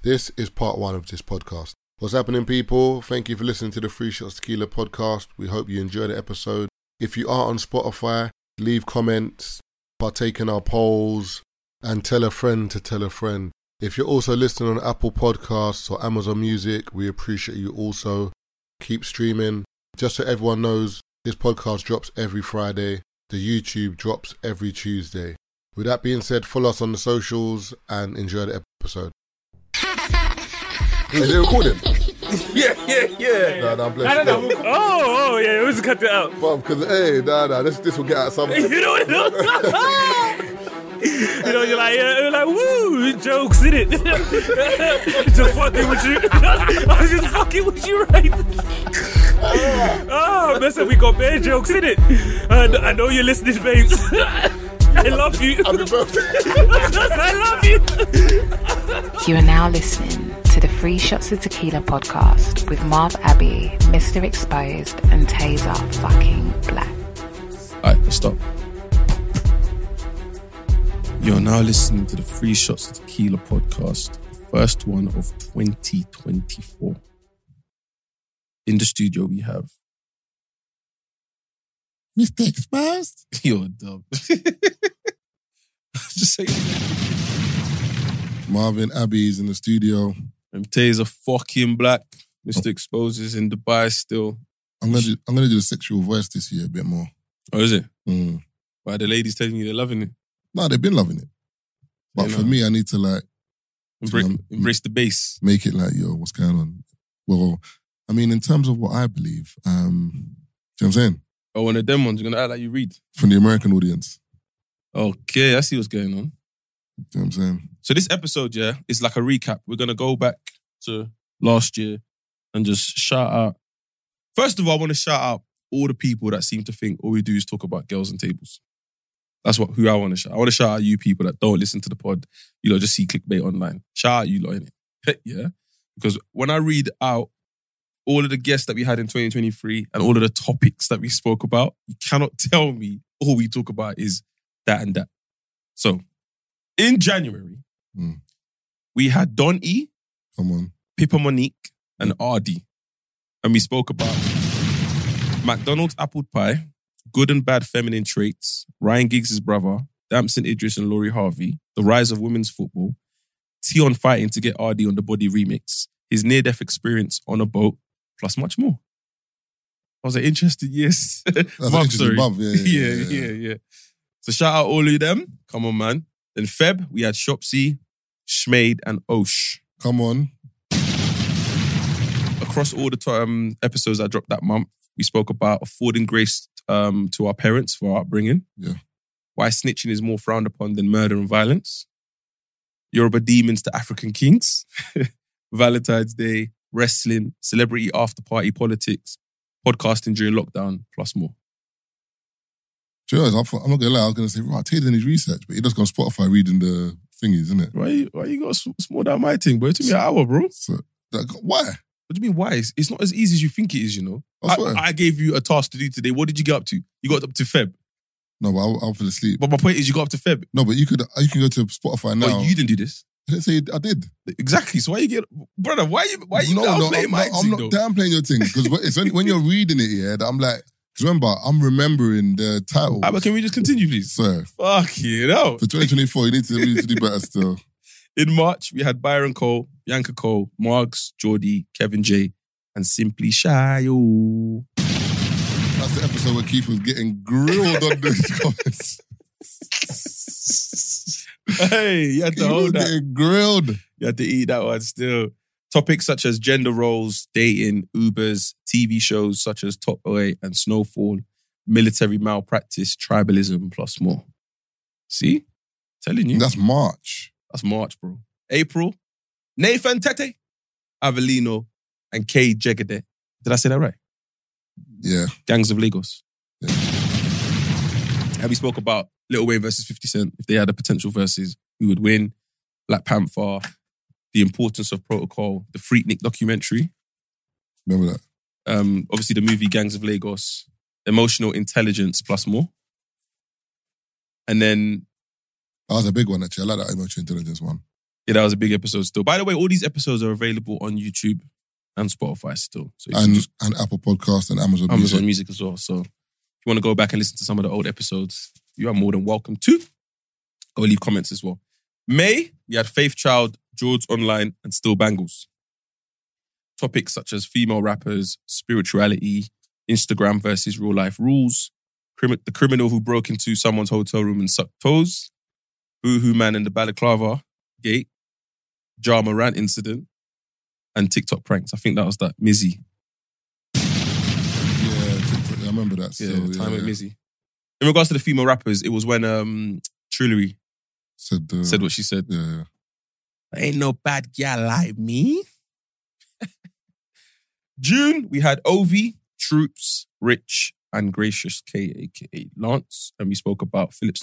This is part 1 of this podcast. What's happening, people? Thank you for listening to the Free Shots Tequila podcast. We hope you enjoy the episode. If you are on Spotify, leave comments, partake in our polls, and tell a friend to tell a friend. If you're also listening on Apple Podcasts or Amazon Music, we appreciate you also. Keep streaming. Just so everyone knows, this podcast drops every Friday. The YouTube drops every Tuesday. With that being said, follow us on the socials and enjoy the episode. Is it recording? Yeah. Nah, bless you. Oh, yeah, let's cut that out. Because, this will get out something. You know what? You're like, woo, jokes in it. Just fucking with you. I was just fucking with you, right? Oh, listen, we got bad jokes in it. I know you're listening, babes. I love you. Happy birthday. I love you. You are now listening to the Free Shots of Tequila podcast with Marv Abbey, Mr. Exposed, and Taser fucking Black. Alright, let's stop. You're now listening to the Free Shots of Tequila podcast, the first one of 2024. In the studio, we have Mr. Exposed. You're dumb. Just say it. Marvin Abbey's in the studio. And Taser fucking Black. Mr. Exposed is in Dubai still. I'm gonna do the sexual voice this year a bit more. Oh, is it? Mm. Why the ladies telling you they're loving it? No, they've been loving it. But for me, I need to embrace the bass. Make it like, yo, what's going on? Well, I mean, in terms of what I believe, do you know what I'm saying? Oh, one of them ones, you're going to act like you read. From the American audience. Okay, I see what's going on. You know what I'm saying? So this episode, is like a recap. We're going to go back to last year and just shout out. First of all, I want to shout out all the people that seem to think all we do is talk about girls and tables. That's who I want to shout. I want to shout out you people that don't listen to the pod. You know, just see clickbait online. Shout out you lot, innit? Yeah? Because when I read out all of the guests that we had in 2023 and all of the topics that we spoke about, you cannot tell me all we talk about is that and that. So, in January, we had Don E, come on, Pippa Monique, and RD. And we spoke about McDonald's apple pie, good and bad feminine traits, Ryan Giggs' brother, Damson Idris and Laurie Harvey, the rise of women's football, Tion fighting to get RD on the Body remix, his near-death experience on a boat, plus much more. That was an interesting yes. That's an interesting month, yeah. So shout out all of them. Come on, man. Then Feb, we had Shopsy, Schmade, and Osh. Come on. Across all the episodes that dropped that month, we spoke about affording grace to our parents for our upbringing. Yeah. Why snitching is more frowned upon than murder and violence. Yoruba demons to African kings. Valentine's Day, wrestling, celebrity after party politics, podcasting during lockdown, plus more. Sure, I'm not going to lie, I was going to say, right, Taylor's in his research, but he does go on Spotify reading the thingies, isn't it? Why you got to small down my thing, bro? It took me an hour, bro. So, why? What do you mean, why? It's not as easy as you think it is, you know? I gave you a task to do today. What did you get up to? You got up to Feb. No, but I fell asleep. But my point is you got up to Feb. No, but you can go to Spotify now. But you didn't do this. I didn't say I did. Exactly. So why you brother, why you downplaying my thing? I'm not downplaying your thing. Because it's when you're reading it, that I'm like, because remember, I'm remembering the title. But can we just continue, please? Sir. Fuck you know. For 2024, you need to do better still. In March, we had Byron Cole, Bianca Cole, Margs, Geordie, Kevin J, and Simply Shy. That's the episode where Keith was getting grilled on the comments. Hey, you had to hold that. Getting grilled. You had to eat that one still. Topics such as gender roles, dating, Ubers, TV shows such as Top Boy and Snowfall, military malpractice, tribalism, plus more. See? Telling you. That's March. That's March, bro. April, Nathan Tete, Avelino, and K. Jegede. Did I say that right? Yeah. Gangs of Lagos. Yeah. And we spoke about Lil Wayne versus 50 Cent. If they had a potential versus, who would win? Black Panther, the importance of protocol, the Freaknik documentary. Remember that? Obviously the movie Gangs of Lagos, emotional intelligence, plus more. And then... That was a big one, actually. I like that emotional intelligence one. Yeah, that was a big episode still. By the way, all these episodes are available on YouTube and Spotify still. So and Apple Podcasts and Amazon Music as well. So if you want to go back and listen to some of the old episodes, you are more than welcome to. Go leave comments as well. May, we had Faith Child, George Online, and Still Bangles. Topics such as female rappers, spirituality, Instagram versus real life rules, the criminal who broke into someone's hotel room and sucked toes, Boohoo Man and the Balaclava Gate, Ja Morant incident, and TikTok pranks. I think that was that Mizzy. Yeah, TikTok, I remember that. Still, time with Mizzy. In regards to the female rappers, it was when Trillery said what she said. Yeah. Ain't no bad gal like me. June, we had Ovi, Troops, Rich, and Gracious K, aka Lance, and we spoke about Phillips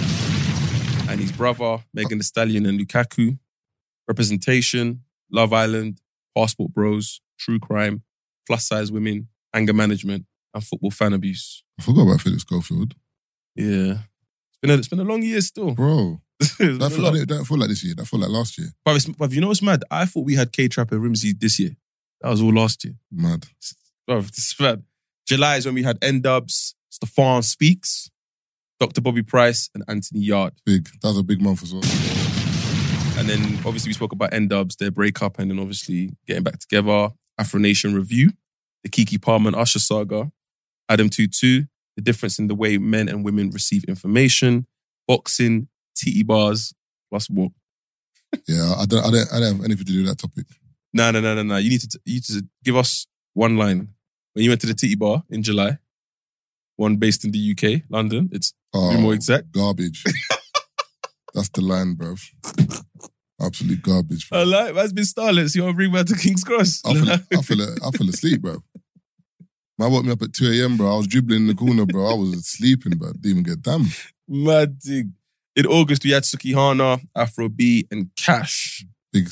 and his brother, Megan Thee Stallion and Lukaku, representation, Love Island, Passport Bros, True Crime, Plus Size Women, Anger Management, and Football Fan Abuse. I forgot about Philip Schofield. Yeah. It's been a long year still. Bro. I don't feel like this year. I feel like last year. But you know what's mad? I thought we had K-Trap and Rimsey this year. That was all last year. Mad. Bro, this is mad. July is when we had N-Dubs, Stefan Speaks, Dr. Bobby Price, and Anthony Yard. Big. That was a big month as well. And then obviously we spoke about N-Dubs, their breakup, and then obviously getting back together. Afro Nation Review, the Kiki Palmer and Usher saga, Adam 22, the difference in the way men and women receive information, boxing, titty bars, plus more. Yeah, I don't have anything to do with that topic. No. You need to give us one line. When you went to the titty bar in July, one based in the UK, London, it's to be more exact. Garbage. That's the line, bruv. Absolute garbage. Bro. I like, man's been starless. You want to bring back to King's Cross? I fell asleep, bro. Man woke me up at 2 a.m, bro. I was dribbling in the corner, bro. I was sleeping, bro. Didn't even get damn. Mad thing. In August, we had Sukihana, Afrobeat, and Cash. Big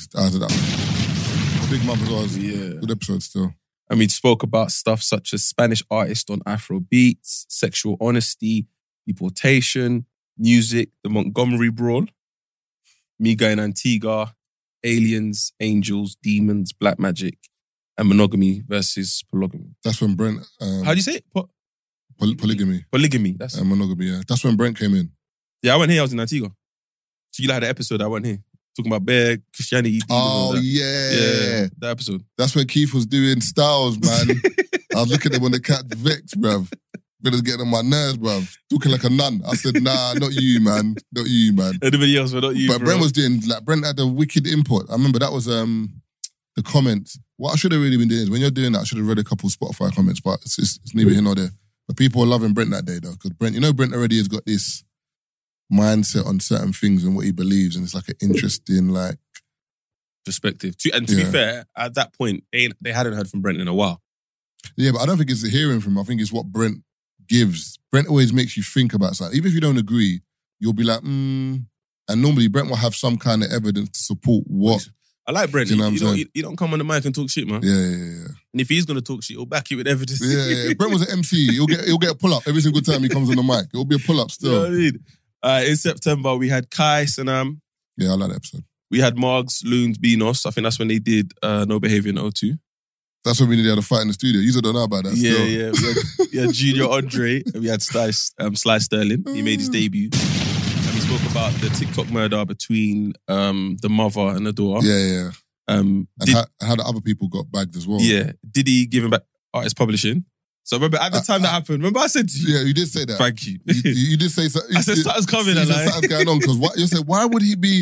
month as well. Yeah. Good episode still. And we spoke about stuff such as Spanish artists on Afrobeats, sexual honesty, deportation, music, the Montgomery Brawl, Miga and Antigua, aliens, angels, demons, black magic, and monogamy versus polygamy. That's when Brent... how do you say it? Polygamy. Polygamy, that's it. Monogamy, yeah. That's when Brent came in. Yeah, I went here, I was in Antigua. So you had an episode, I went here. Talking about bare Christianity. Oh, yeah. That episode. That's when Keith was doing styles, man. I was looking at him when the cat vexed, bruv. Brother's getting on my nerves, bruv. Talking like a nun. I said, nah, not you, man. Not you, man. Anybody else, but not you, But Brent was doing, like, Brent had a wicked input. I remember that was the comments. What I should have really been doing is, when you're doing that, I should have read a couple Spotify comments, but it's neither here nor there. But people were loving Brent that day, though, because Brent already has got this mindset on certain things and what he believes, and it's like an interesting, like... perspective. And to be fair, at that point, they hadn't heard from Brent in a while. Yeah, but I don't think it's the hearing from him. I think it's what Brent gives. Brent always makes you think about something. Even if you don't agree, you'll be like, And normally Brent will have some kind of evidence to support what... I like Brent. You know what I'm saying? You don't come on the mic and talk shit, man. Yeah. And if he's going to talk shit, he'll back it with evidence. Yeah. Brent was an MC. He'll get a pull-up every single time he comes on the mic. It'll be a pull-up still. You know what I mean? In September, we had Kai, Sanam. Yeah, I like that episode. We had Margs, Loons, Beanos. I think that's when they did No Behaviour in O2. That's when we nearly had a fight in the studio. You don't know about that still. Yeah. We had Junior Andre, and we had Sly Sterling. He made his debut. And we spoke about the TikTok murder between the mother and the daughter. Yeah. And how the other people got bagged as well. Yeah. Diddy giving back artist publishing. So remember, at the time that happened, remember I said to you? Yeah, you did say that. Thank you. You did say something. I said something's coming. You said something's going on, because you said, why would he be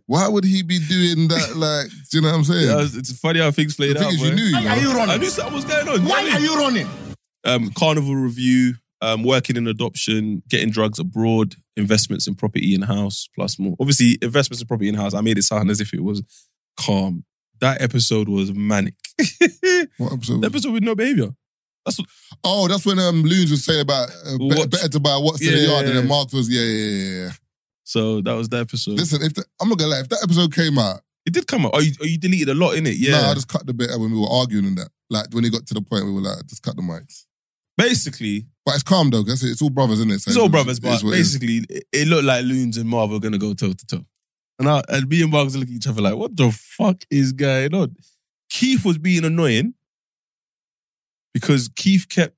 doing that? Like, do you know what I'm saying? Yeah, it's funny how things played out. You knew, Why are you running? I knew something was going on. Why are you running? Carnival Review, working in adoption, getting drugs abroad, investments in property in-house, plus more. Obviously, investments in property in-house, I made it sound as if it was calm. That episode was manic. What episode? The episode with No Behaviour. That's when Loons was saying about better to buy what's in the yard, and then Mark was, yeah. So that was the episode. Listen, I'm not gonna lie, if that episode came out... It did come out. Oh, you deleted a lot in it, yeah. No, I just cut the bit when we were arguing and that. Like, when it got to the point, we were like, just cut the mics. Basically... But it's calm though, because it's all brothers, isn't it? So it's all brothers, but basically, it looked like Loons and Marv were going to go toe-to-toe. And me and Mark was looking at each other like, what the fuck is going on? Keith was being annoying because Keith kept...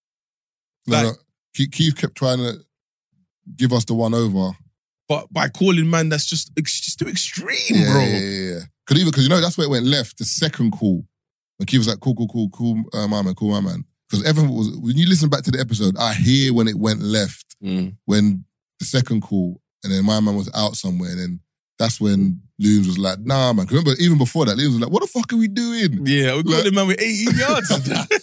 Keith kept trying to give us the one over. But by calling man, that's just too extreme, bro. Yeah. Because that's where it went left, the second call. When Keith was like, cool, my man. Because everyone was... When you listen back to the episode, I hear when it went left. When the second call, and then my man was out somewhere, and then that's when Looms was like, nah, man. Remember, even before that, Looms was like, what the fuck are we doing? Yeah, we got him, man, with 18 yards.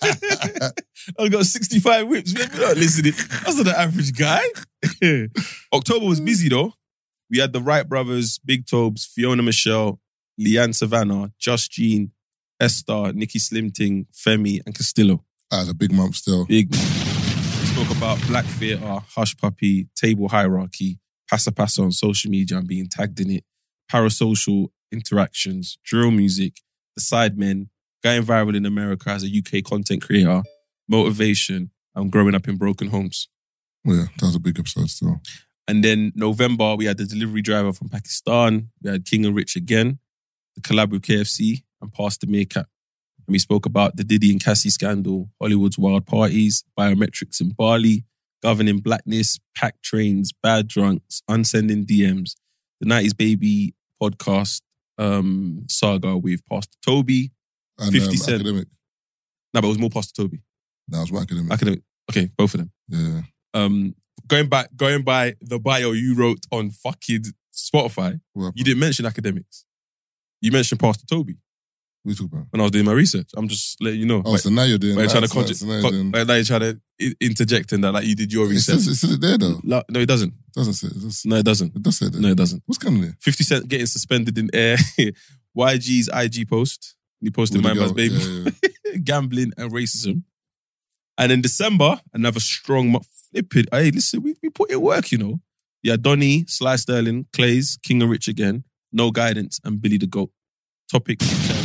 I got 65 whips. We're not listening. That's not the average guy. October was busy, though. We had the Wright brothers, Big Tobes, Fiona Michelle, Leanne Savannah, Just Jean, Esther, Nikki Slimting, Femi, and Castillo. That was a big month still. Big month. We spoke about Black Theatre, Hush Puppy, Table Hierarchy, Passa on social media and being tagged in it, parasocial interactions, drill music, the Sidemen, going viral in America as a UK content creator, motivation, and growing up in broken homes. Yeah, that was a big episode still. And then November, we had the delivery driver from Pakistan, we had King and Rich again, the collab with KFC, and Pastor Meerkat. And we spoke about the Diddy and Cassie scandal, Hollywood's wild parties, biometrics in Bali, governing blackness, packed trains, bad drunks, unsending DMs, the 90s Baby podcast saga with Pastor Toby, and 50 Cent. Academic. No, but it was more Pastor Toby. No, it was Academic. Academic. Okay, both of them. Yeah. Going by the bio you wrote on fucking Spotify, you didn't mention Academics. You mentioned Pastor Toby. What are you talking about? When I was doing my research. I'm just letting you know. Oh, so now you're doing that. Now you're trying to interject in that like you did your research. It says it there though. No, it doesn't. It doesn't say it. No, it doesn't. It does say it there. No, it doesn't. What's going on there? 50 Cent getting suspended in air. YG's IG post. He posted My Man's Baby. Yeah. Gambling and racism. And in December, another strong month. Hey, listen, we put in work, you know. Yeah, Donny, Sly Sterling, Clays, King and Rich again, No Guidance, and Billy the Goat. Topic: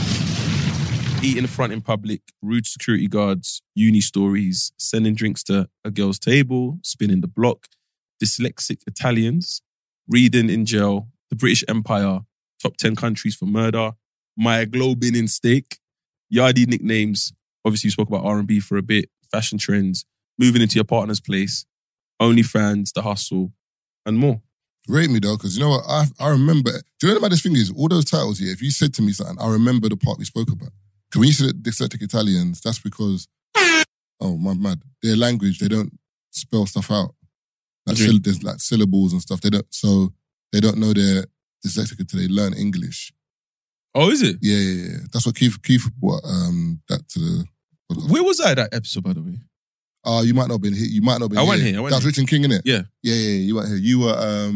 eating front in public, rude security guards, uni stories, sending drinks to a girl's table, spinning the block, dyslexic Italians, reading in jail, the British Empire, top 10 countries for murder, myoglobin in steak, Yardie nicknames. Obviously, you spoke about R&B for a bit, fashion trends, moving into your partner's place, OnlyFans, The Hustle, and more. Rate me though, because you know what? I remember. Do you know what this thing is? All those titles here, if you said to me something, I remember the part we spoke about. Because when you said dyslexic Italians, that's because, oh, my mad. Their language, they don't spell stuff out. Like there's like syllables and stuff. They don't know they're dyslexic until they learn English. Oh, is it? Yeah. That's what Keith brought that to the... Where was I at that episode, by the way? You might not have been here. I went here. That was Rich and King, innit? Yeah. Yeah. You weren't here. You were,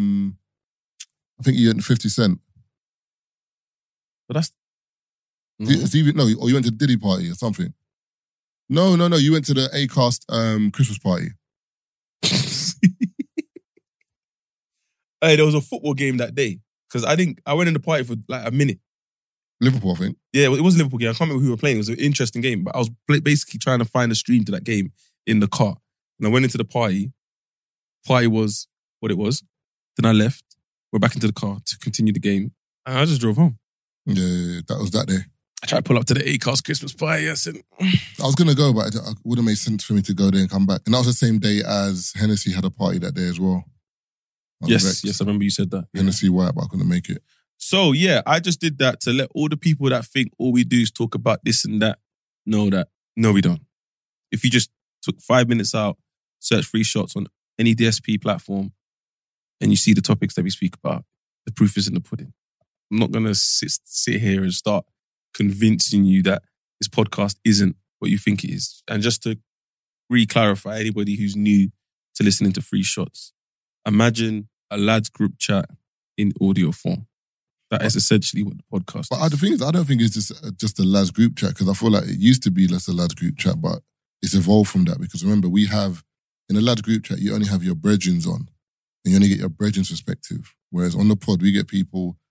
I think you went to 50 Cent. But that's... No. Or you went to the Diddy party or something. No. You went to the Acast Christmas party. Hey, there was a football game that day. Because I went in the party for like a minute. Liverpool, I think. Yeah, it was a Liverpool game. I can't remember who we were playing. It was an interesting game. But I was basically trying to find a stream to that game in the car. And I went into the party. Party was what it was. Then I left. We're back into the car to continue the game. And I just drove home. Yeah, that was that day. I tried to pull up to the Acast Christmas party. Yes, and I was going to go, but it would have made sense for me to go there and come back. And that was the same day as Hennessy had a party that day as well. Yes, I remember you said that. Hennessy White, but I couldn't make it. So, yeah, I just did that to let all the people that think all we do is talk about this and that know that, no, we don't. If you just took 5 minutes out, search Free Shots on any DSP platform, and you see the topics that we speak about, the proof is in the pudding. I'm not going to sit here and start convincing you that this podcast isn't what you think it is. And just to re-clarify, anybody who's new to listening to Free Shots, imagine a lads group chat in audio form. That is essentially what the podcast is. But the thing is, I don't think it's just a lads group chat, because I feel like it used to be just a lads group chat, but it's evolved from that. Because remember, we have, in a lads group chat, you only have your brethrens on, and you only get your brethren's perspective. Whereas on the pod, we get people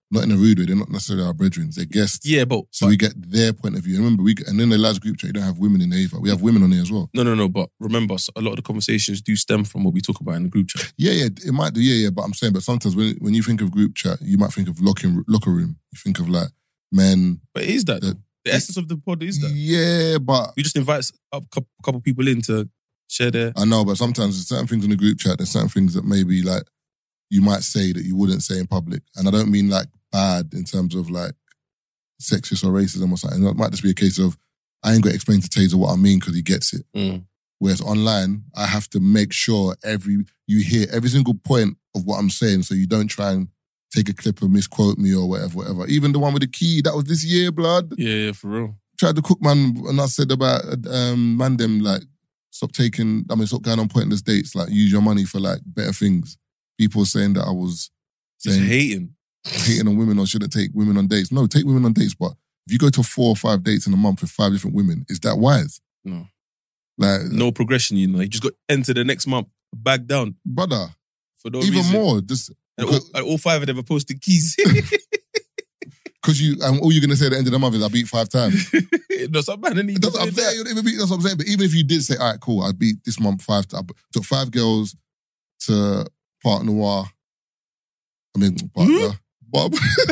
not in a rude way. They're not necessarily our brethren. They're guests. Yeah, but So we get their point of view. And remember, and in the lads group chat, you don't have women in there either. We have women on there as well. No. But remember, a lot of the conversations do stem from what we talk about in the group chat. Yeah, it might do. Yeah. But I'm saying, but sometimes when you think of group chat, you might think of locker room. You think of like men. But it is that. The essence of the pod is that. Yeah, but We just invite a couple people in to share their... I know, but sometimes there's certain things in the group chat, there's certain things that maybe like you might say that you wouldn't say in public. And I don't mean like bad in terms of like sexist or racism or something. It might just be a case of I ain't got to explain to Taser what I mean because he gets it. Whereas online, I have to make sure you hear every single point of what I'm saying so you don't try and take a clip and misquote me or whatever. Even the one with the key, that was this year, blood. Yeah, for real. Tried to cook, man, and I said about man them, like, stop going on pointless dates, like, use your money for, like, better things. People saying that I was Just hating on women or shouldn't take women on dates. No, take women on dates, but if you go to 4 or 5 dates in a month with 5 different women, is that wise? No. Like, no progression, you know. You just got enter the next month, back down. Brother, for no even reason. more. Just all 5 of them are posting keys. Because all you're going to say at the end of the month is I beat 5 times. No, some man didn't even That's what I'm saying. That's what I'm saying. But even if you did say, all right, cool, I beat this month 5 times. I took 5 girls to Park Noir. Bob.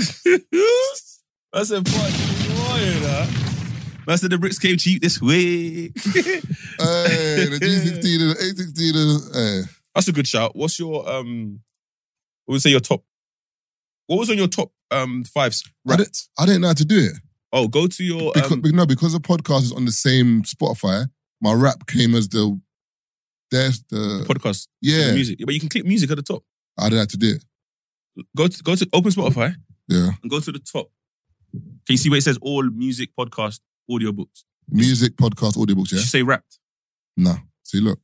I said, Park Noir, you know. I said the bricks came cheap this week. Hey, the G16 and the A16. That's a good shout. What's your what would say your top? What was on your top 5s? I didn't know how to do it. Oh, go to your because the podcast is on the same Spotify. My rap came as the podcast. Yeah, the music. But you can click music at the top. I didn't have to do it. Go to open Spotify. Yeah, and go to the top. Can you see where it says all music, podcast, audiobooks? Music, podcast, audiobooks. Yeah. Did you say wrapped? No. See, look.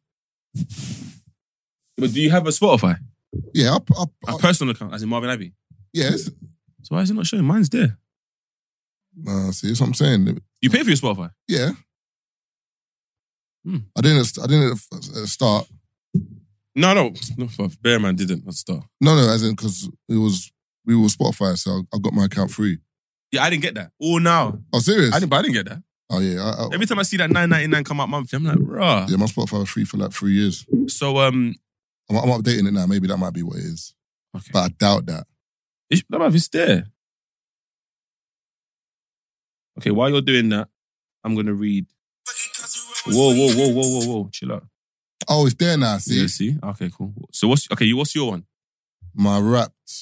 But do you have a Spotify? Yeah, a personal account, as in Marvin Abbey. Yes. So why is it not showing? Mine's there. See, that's what I'm saying. You pay for your Spotify? Yeah. I didn't start. No, Bear Man didn't at the start. No, as in because we were Spotify, so I got my account free. Yeah, I didn't get that. Oh, now. Oh, serious? I didn't get that. Oh, yeah. Every time I see that $9.99 come out monthly, I'm like, rah. Yeah, my Spotify was free for like 3 years. So, I'm updating it now. Maybe that might be what it is. Okay. But I doubt that. It's there. Okay, while you're doing that, I'm going to read. Whoa. Chill out. Oh, it's there now, see? Yeah, see? Okay, cool. So what's your one? My raps.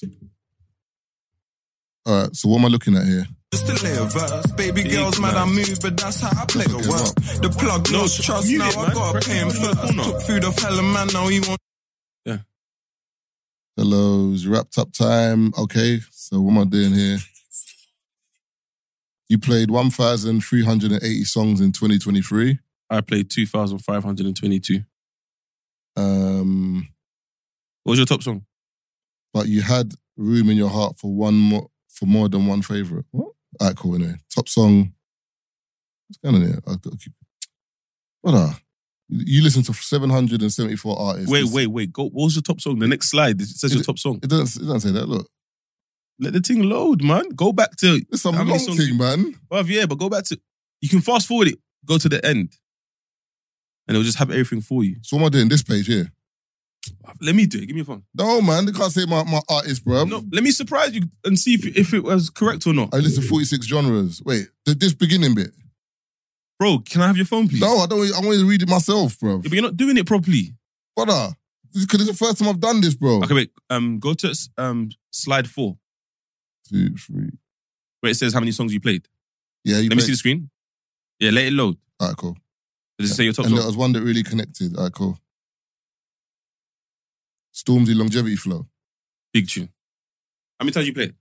All right, so what am I looking at here? Just to lay a verse. Baby girls mad I move, but that's how I play the work. The plug lost trust, now I gotta pay him first. Took food off hella man, now he won't. Yeah. Hello's wrapped up time. Okay, so what am I doing here? You played 1,380 songs in 2023. I played 2,522. What was your top song? But you had room in your heart for more than one favourite. What? All right, cool. Anyway, top song. What's going on here? I've got to keep. What? You listen to 774 artists. Wait. Go. What was your top song? The next slide. It says your top song. It doesn't say that. Look. Let the thing load, man. Go back to. It's some long thing, man. Well, yeah, but go back to. You can fast forward it. Go to the end, and it'll just have everything for you. So what am I doing? This page here. Let me do it. Give me a phone. No, man. They can't say my artist, bro. No, let me surprise you and see if it was correct or not. I listen to 46 genres. Wait, this beginning bit. Bro, can I have your phone, please? No, I don't. I want to read it myself, bro. Yeah, but you're not doing it properly. Brother, because it's the first time I've done this, bro. Okay, wait. Go to slide 4. 2, 3. Where it says how many songs you played. Yeah, Let me see the screen. Yeah, let it load. All right, cool. Does it say your top song? song? There was one that really connected. All right, cool. Stormzy Longevity Flow. Big tune. How many times you played?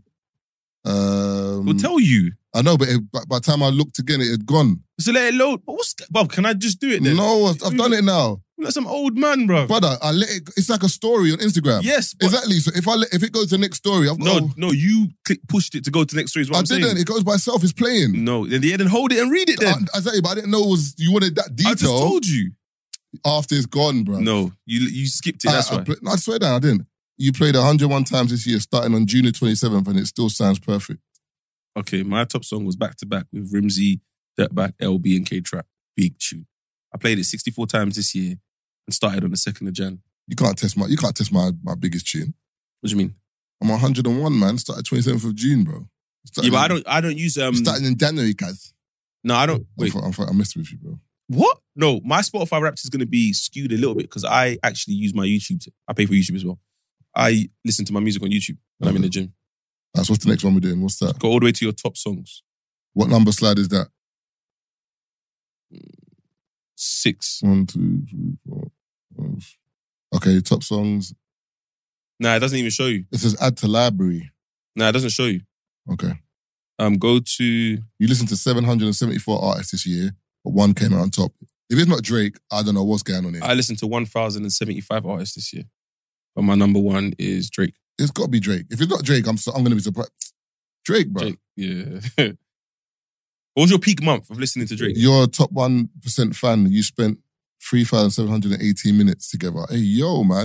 We'll tell you. I know, but by the time I looked again, it had gone. So let it load. But Bob, can I just do it then? No, I've done it now. You're like some old man, bro. Brother, I let it. It's like a story on Instagram. Yes, exactly. So if it goes to the next story, No, you pushed it to go to the next story. Is what I'm saying. I didn't. It goes by itself. It's playing. No, then hold it and read it. Then exactly. But I didn't know you wanted that detail. I just told you. After it's gone, bro. No, you skipped it. That's why. I swear down, I didn't. you played 101 times this year, starting on June the 27th, and it still sounds perfect. Okay, my top song was back to back with Rimsey, Dirtbag, LB, and K-Trap. Big tune. I played it 64 times this year and started on the 2nd of Jan. You can't test my biggest tune. What do you mean? I'm 101, man. Started 27th of June, bro. Yeah, but I don't use starting in January, guys. No, I don't. Wait, I'm messing with you, bro. What? No, my Spotify Wrapped is going to be skewed a little bit because I actually use my YouTube. I pay for YouTube as well. I listen to my music on YouTube when I'm in the gym. That's what's the next one we're doing? What's that? Go all the way to your top songs. What number slide is that? 6. 1, 2, 3, 4, 5. Okay, top songs. Nah, it doesn't even show you. It says add to library. Nah, it doesn't show you. Okay. Go to... You listened to 774 artists this year, but one came out on top. If it's not Drake, I don't know what's going on here. I listened to 1,075 artists this year, but my number one is Drake. It's got to be Drake. If it's not Drake, I'm going to be surprised. Drake, bro. Drake, yeah. What was your peak month of listening to Drake? You're a top 1% fan. You spent 3,718 minutes together. Hey, yo, man.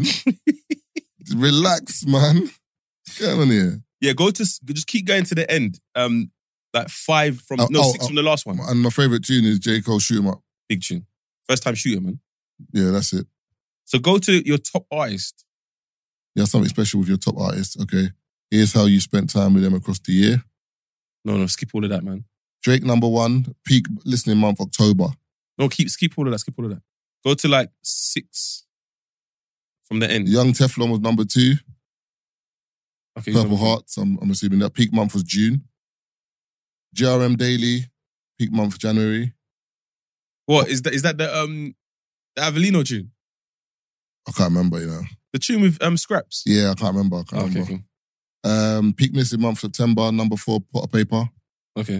Relax, man. Get on here. Yeah, just keep going to the end. Like 5 from, 6 from the last one. And my favourite tune is J. Cole, Shoot 'Em Up. Big tune. First time shooter, man. Yeah, that's it. So go to your top artist. You have something special with your top artist, okay? Here's how you spent time with them across the year. No, skip all of that, man. Drake number 1, peak listening month, October. No, skip all of that, Go to like 6 from the end. Young Teflon was number 2. Okay, Purple Hearts, I'm assuming that peak month was June. GRM Daily, peak month January. What, is that the Avellino tune? I can't remember, you know. The tune with Scraps? Yeah, I can't remember. Okay. Peak listening month, September. Number 4, Pot of Paper. Okay.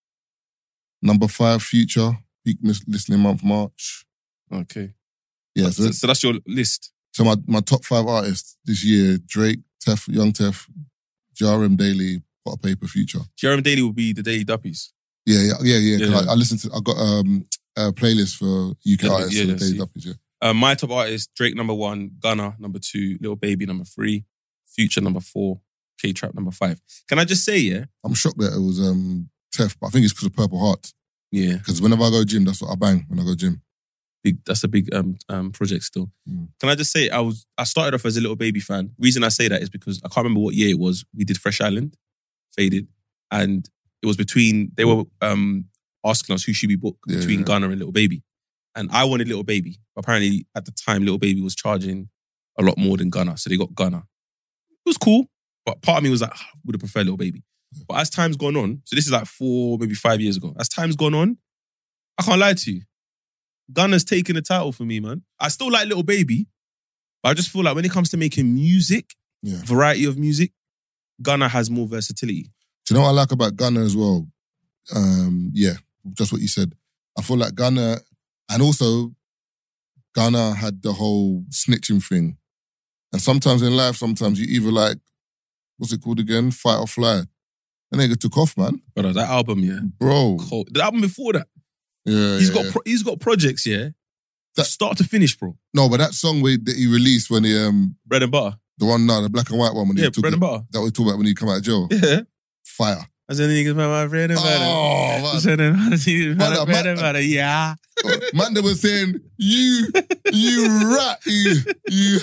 Number 5, Future. Peak listening month, March. Okay. Yeah, so that's your list. So my top 5 artists this year: Drake, Young Tef, GRM Daily, Pot of Paper, Future. GRM Daily will be the Daily Duppies. Yeah. I listened to. I got a playlist for UK artists for the Daily Duppies. Yeah. My top artists: Drake number 1, Gunna number 2, Lil Baby number 3, Future number 4, K-Trap number 5. Can I just say, yeah? I'm shocked that it was Tef, but I think it's because of Purple Heart. Yeah. Because whenever I go gym, that's what I bang when I go gym. That's a big project still. Can I just say, I started off as a Lil Baby fan. Reason I say that is because I can't remember what year it was. We did Fresh Island, Faded, and it was between, they were asking us who should be booked between Gunna and Lil Baby. And I wanted Lil Baby. Apparently, at the time, Lil Baby was charging a lot more than Gunna. So they got Gunna. It was cool, but part of me was like, I would have preferred Lil Baby. But as time's gone on, so this is like 4, maybe 5 years ago. As time's gone on, I can't lie to you. Gunna's taken the title for me, man. I still like Lil Baby, but I just feel like when it comes to making music, variety of music, Gunna has more versatility. Do you know what I like about Gunna as well? Just what you said. I feel like Gunna, and also Gunna had the whole snitching thing. And sometimes in life, sometimes you either like, what's it called again? Fight or fly. And nigga took off, man. Brother, that album, yeah. Bro. Cold. The album before that. Yeah, he's got projects, yeah. That start to finish, bro. No, but that song that he released when he Bread and Butter. The one now, the black and white one when he took Bread and Butter. That we talk about when he come out of jail. Yeah. Fire. I said niggas about my bread and butter. Oh, man. I said bread and butter, yeah. Man, they were saying, you rat, you.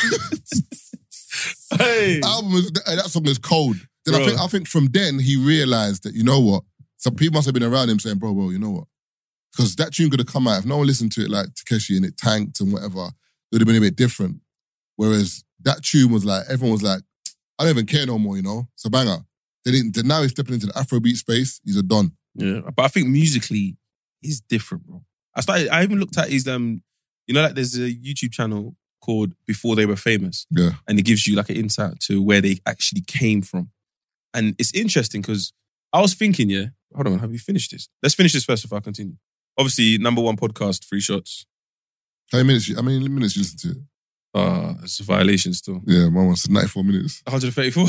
Hey. That song is cold. Then I think from then he realised that, you know what, some people must have been around him saying, bro, you know what? Because that tune could have come out, if no one listened to it like Takeshi and it tanked and whatever, it would have been a bit different. Whereas that tune was like, everyone was like, I don't even care no more, you know? It's a banger. Now he's stepping into the Afrobeat space, he's a don. Yeah, but I think musically, he's different, bro. I even looked at his, like there's a YouTube channel called Before They Were Famous. Yeah. And it gives you like an insight to where they actually came from. And it's interesting because I was thinking, hold on, have you finished this? Let's finish this first before I continue. Obviously, number 1 podcast, Free Shots. How many minutes you listen to it? It's a violation still. Yeah, mine was 94 minutes. 134.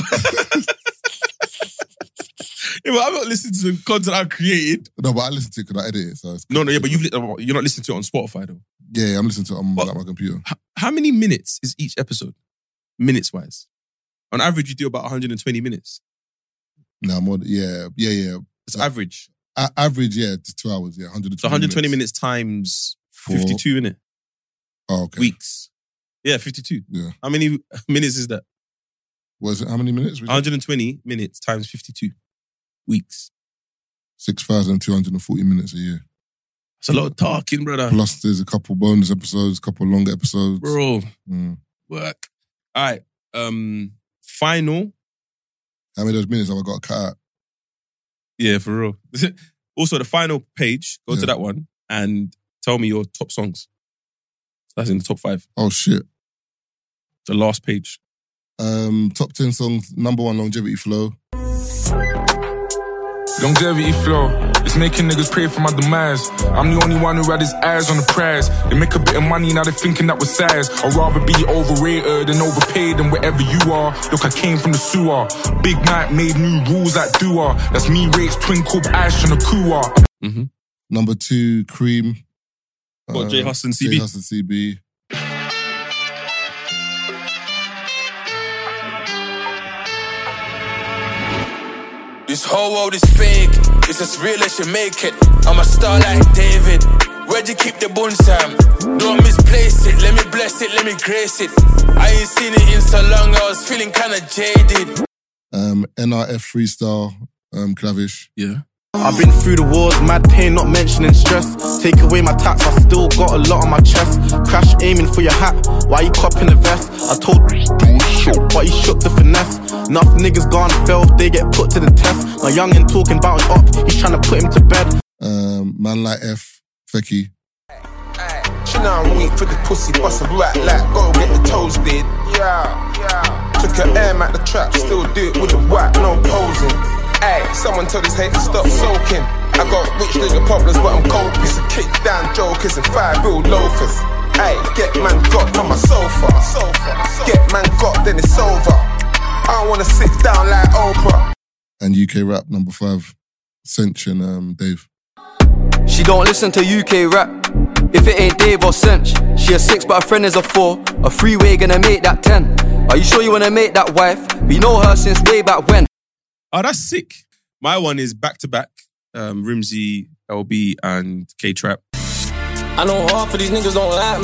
Yeah, but I'm not listening to the content I've created. No, but I listen to it because I edit it. So but you're not listening to it on Spotify though. Yeah, I'm listening to it on my computer. How many minutes is each episode? minutes-wise? On average, you do about 120 minutes. No, more. Yeah. It's average. Average, yeah, it's 2 hours. Yeah, 120. So 120 minutes times 52, innit? Oh, okay. Weeks. Yeah, 52. Yeah. How many minutes is that? Was it how many minutes? 120 minutes times 52 weeks. 6,240 minutes a year. That's a lot of talking, brother. Plus, there's a couple bonus episodes, a couple longer episodes. Bro, work. All right. Final. How many of those minutes have I got to cut out? Yeah, for real. Also, the final page, go to that one and tell me your top songs. That's in the top 5. Oh, shit. The last page. Top 10 songs, number 1, Longevity Flow. Longevity flow, it's making niggas pray for my demise. I'm the only one who had his eyes on the prize. They make a bit of money, now they're thinking that was size. I'd rather be overrated than overpaid than wherever you are. Look, I came from the sewer. Big Mike made new rules like Dua. That's me, Rach, Twinkle, Ash, and a Kua. Number 2, Cream. What, J Hus and CB? J Hus and CB. This whole world is fake, it's as real as you make it. I'm a star like David. Where'd you keep the bun, Sam? Don't misplace it, let me bless it, let me grace it. I ain't seen it in so long, I was feeling kinda jaded. NRF Freestyle, Clavish. Yeah. I've been through the wars, mad pain, not mentioning stress. Take away my tax, I still got a lot on my chest. Crash aiming for your hat, why you copping the vest? I told but he shook the finesse. Enough niggas gone fell, they get put to the test. My youngin' talking about an op, he's trying to put him to bed. Man like F, Fecky. She know I'm weak for the pussy, bust a rat like, go get the toes did. Yeah. Took her aim at the trap, still do it with a whack, no posing. Ay, someone told his haters stop soaking. I got rich nigga problems, but I'm copious. Kick down jokers and 5 bill loafers. Ay, get man got on my sofa. Get man got, then it's over. I don't wanna sit down like Oprah. And UK rap, number 5, Sench and Dave. She don't listen to UK rap if it ain't Dave or Sench. She a 6 but her friend is a 4. A 3-way gonna make that 10. Are you sure you wanna make that wife? We know her since way back when. Oh, that's sick. My one is back-to-back. Rimsey, LB, and K-Trap. I know half of these niggas don't like,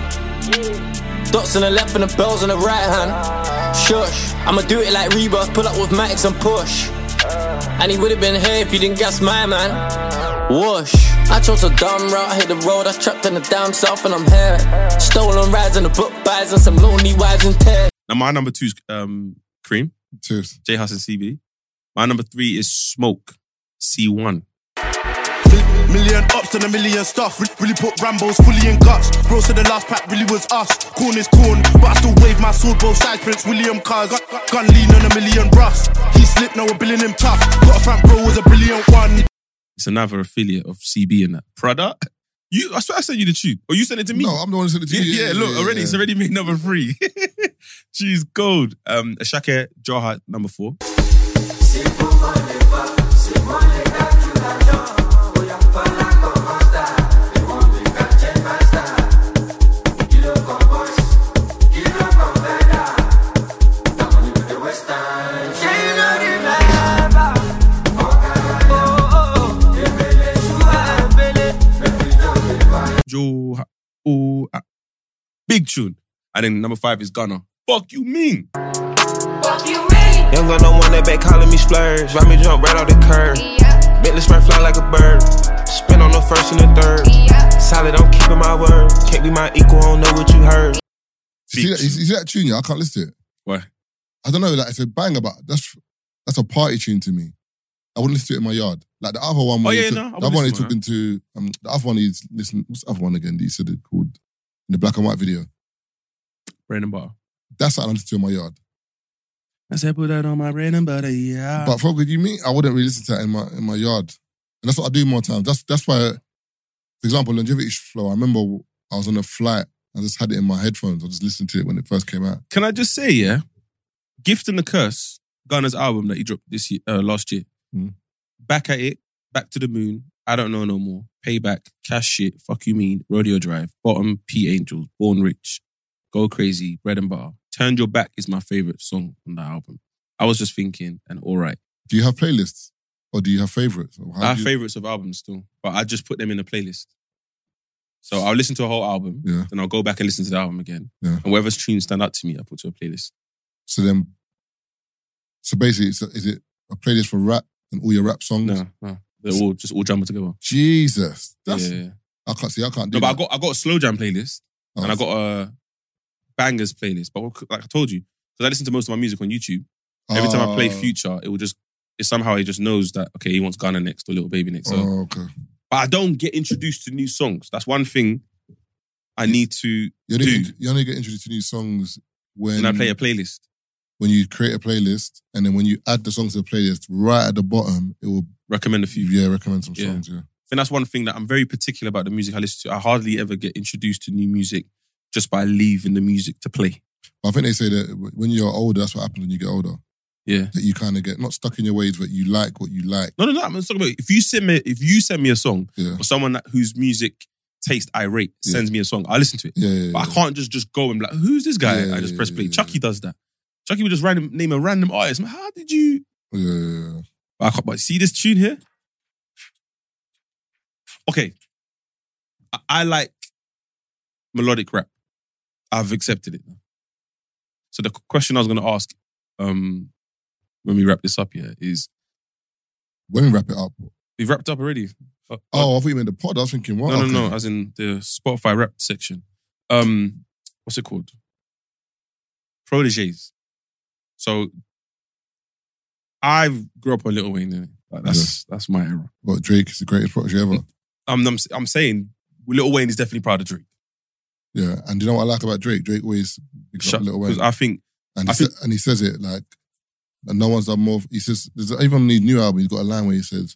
man. Dots on the left and the bells on the right hand. Shush, I'ma do it like Rebirth, pull up with Max and push. And he would've been here if you didn't guess my man. Whoosh. I chose a dumb route, hit the road, I trapped in the damn south and I'm here. Stolen rides and the book buys and some lonely wives and tears. Now my number 2 is Cream. Cheers. J Hus and CB. My number 3 is Smoke, C1. Million ups and a million stuff. Really put Rambos fully in guts. Bro said the last pack really was us. Corn is corn, but I still wave my sword. Both sides, Prince William cars. Gun lean on a million rust. He slipped, now we're billing him tough. Got a front bro was a brilliant one. It's another affiliate of CB and that. Prada. I swear I sent you the tune. Or you sent it to me. No, I'm the one who sent it to you. Yeah, look, already it's already made number 3. She's gold. Ashake Joha, number 4. Big tune. And then number 5 is Gunna. Fuck you mean? Fuck you mean? Young gun no one that back calling me splurge. Ride me jump right off the curb. Yeah. Bentley spread fly like a bird. Spin on the first and the third. Yeah. Solid, I'm keeping my word. Can't be my equal, I don't know what you heard. You see that tune, yeah? I can't listen to it. Why? I don't know, like, it's a banger, but that's a party tune to me. I wouldn't listen to it in my yard. Like the other one, the other one he's talking to, the other one he's listening, what's the other one again? He said it called, in the black and white video. Bread and butter. That's what I listen to in my yard. I said put that on my bread and butter, yeah. But for you mean, I wouldn't really listen to that in my yard. And that's what I do more times. That's why, for example, Longevity Flow, I remember I was on a flight, I just had it in my headphones. I just listened to it when it first came out. Can I just say, yeah, Gift and the Curse, Gunna's album that he dropped this year, last year. Back at It, Back to the Moon, I Don't Know No More, Payback, Cash Shit, Fuck You Mean, Rodeo Drive, Bottom, P Angels, Born Rich, Go Crazy, Bread and Butter, Turned Your Back is my favourite song on that album. I was just thinking, and All Right. Do you have playlists? Or do you have favourites? I have favourites of albums still, but I just put them in a playlist. So I'll listen to a whole album, then I'll go back and listen to the album again. Yeah. And whatever's tunes stand out to me, I put to a playlist. So basically, is it a playlist for rap and all your rap songs? No. They're all jumbled together. Jesus. Yeah. I can't do that. that. But I got a slow jam playlist and I got a bangers playlist. But like I told you, because I listen to most of my music on YouTube, every time I play Future, somehow it just knows that, okay, he wants Ghana next or Little Baby next. So, okay. But I don't get introduced to new songs. That's one thing I need to do. You only get introduced to new songs when I play a playlist. When you create a playlist, and then when you add the songs to the playlist, right at the bottom, it will recommend a few. Yeah, recommend some songs, yeah. I think that's one thing that I'm very particular about the music I listen to. I hardly ever get introduced to new music just by leaving the music to play. I think they say that when you're older, that's what happens when you get older. Yeah. That you kind of get, not stuck in your ways, but you like what you like. No. I'm talking about if you send me a song, or someone whose music taste I rate sends me a song, I listen to it. But I can't just go and be like, who's this guy? I just press play. Chucky does that. Chucky would just name a random artist. How did you? Yeah. But see this tune here? Okay. I like melodic rap. I've accepted it now. So the question I was going to ask when we wrap this up here is... When we wrap it up? We've wrapped up already. I thought you meant the pod. I was thinking, what? No, as in the Spotify rap section. What's it called? Proteges. So, I grew up on Lil Wayne, innit? Like, that's my era. What, Drake is the greatest protege ever? I'm saying Lil Wayne is definitely proud of Drake. Yeah, and do you know what I like about Drake? Drake always picks up Lil Wayne. Because I think... And he says it like, and no one's done more. He says, even on his new album, he's got a line where he says,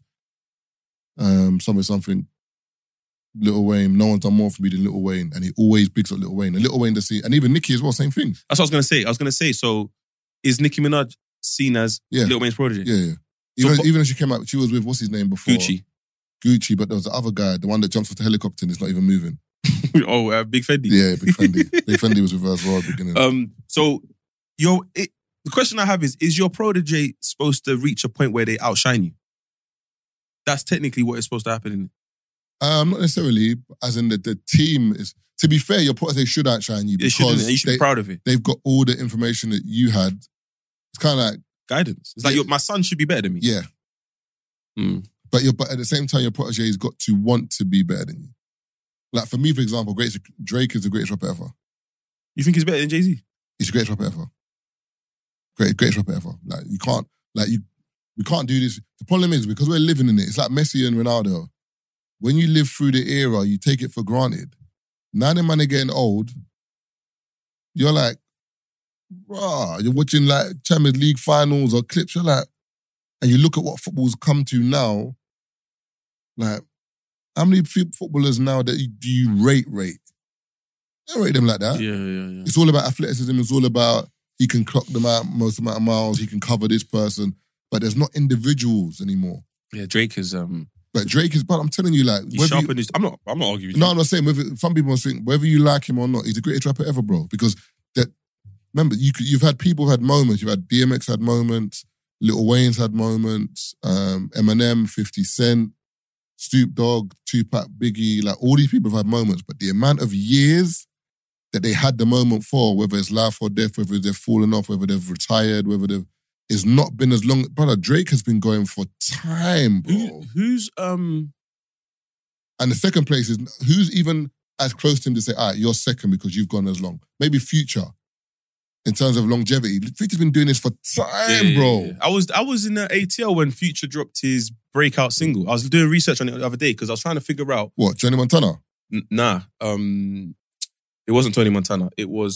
something, Lil Wayne, no one's done more for me than Lil Wayne. And he always picks up Lil Wayne. And Lil Wayne, and even Nicki as well, same thing. That's what I was going to say. So, is Nicki Minaj seen as Lil Wayne's protege? Yeah. Even as she came out, she was with, what's his name before? Gucci, but there was the other guy, the one that jumps off the helicopter and is not even moving. Big Fendi. Yeah, Big Fendi. Big Fendi was with her as well at the beginning. So, the question I have is your protege supposed to reach a point where they outshine you? That's technically what is supposed to happen, isn't it? Not necessarily, as in the team is... To be fair, your protege should outshine you because you should be proud of it. They've got all the information that you had. It's kind of like... Guidance. It's like my son should be better than me. Yeah. But at the same time, your protege has got to want to be better than you. Like for me, for example, Drake is the greatest rapper ever. You think he's better than Jay-Z? He's the greatest rapper ever. Greatest rapper ever. Like you can't, we can't do this. The problem is because we're living in it. It's like Messi and Ronaldo. When you live through the era, you take it for granted. Now the man are getting old. You're like, rah, you're watching like Champions League finals or clips. You're like, and you look at what football's come to now. Like, how many footballers now that do you rate? You don't rate them like that. Yeah. It's all about athleticism. It's all about he can clock them out most amount of miles. He can cover this person. But there's not individuals anymore. Yeah, Drake is... But Drake is... But I'm telling you, like... He's sharp I'm not arguing with you. No, I'm not saying... Some people are saying, whether you like him or not, he's the greatest rapper ever, bro. Because remember, you've had people who had moments. You've had DMX had moments. Lil Wayne's had moments. Eminem, 50 Cent, Snoop Dogg, Tupac, Biggie. Like, all these people have had moments. But the amount of years that they had the moment for, whether it's life or death, whether they've fallen off, whether they've retired, whether they've... It's not been as long... Brother, Drake has been going for time, bro. Who's... And the second place is... Who's even as close to him to say, all right, you're second because you've gone as long? Maybe Future, in terms of longevity. Future's been doing this for time, bro. Yeah. I was in the ATL when Future dropped his breakout single. I was doing research on it the other day because I was trying to figure out... What, Johnny Montana? Nah. It wasn't Tony Montana. It was...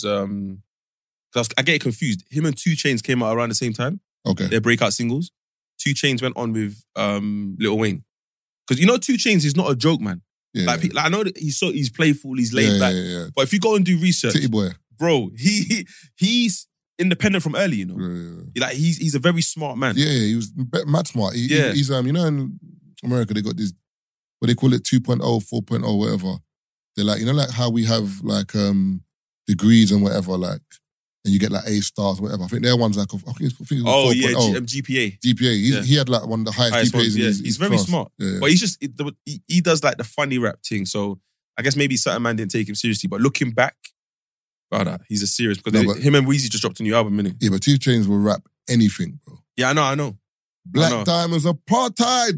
I get it confused. Him and 2 Chainz came out around the same time. Okay. Their breakout singles. 2 Chainz went on with Lil Wayne. Because 2 Chainz is not a joke, man. Yeah. Like I know that he's playful, he's laid back. Yeah. But if you go and do research, Titty boy, bro, he's independent from early. Yeah. Like he's a very smart man. Yeah, he was mad smart. He's in America they got this, what they call it, 2.0, 4.0, whatever. They're like, like how we have like degrees and whatever, like and you get like A stars, whatever. I think their one's like, I think it's Oh, 4.0. yeah, GPA. GPA. He had like one of the highest GPAs in his He's very class. smart. Yeah. But he's just, he does like the funny rap thing. So I guess maybe certain man didn't take him seriously. But looking back, brother, he's a serious, because him and Weezy just dropped a new album, innit? Yeah, but 2 Chainz will rap anything, bro. Yeah, I know. Black Diamonds apartheid.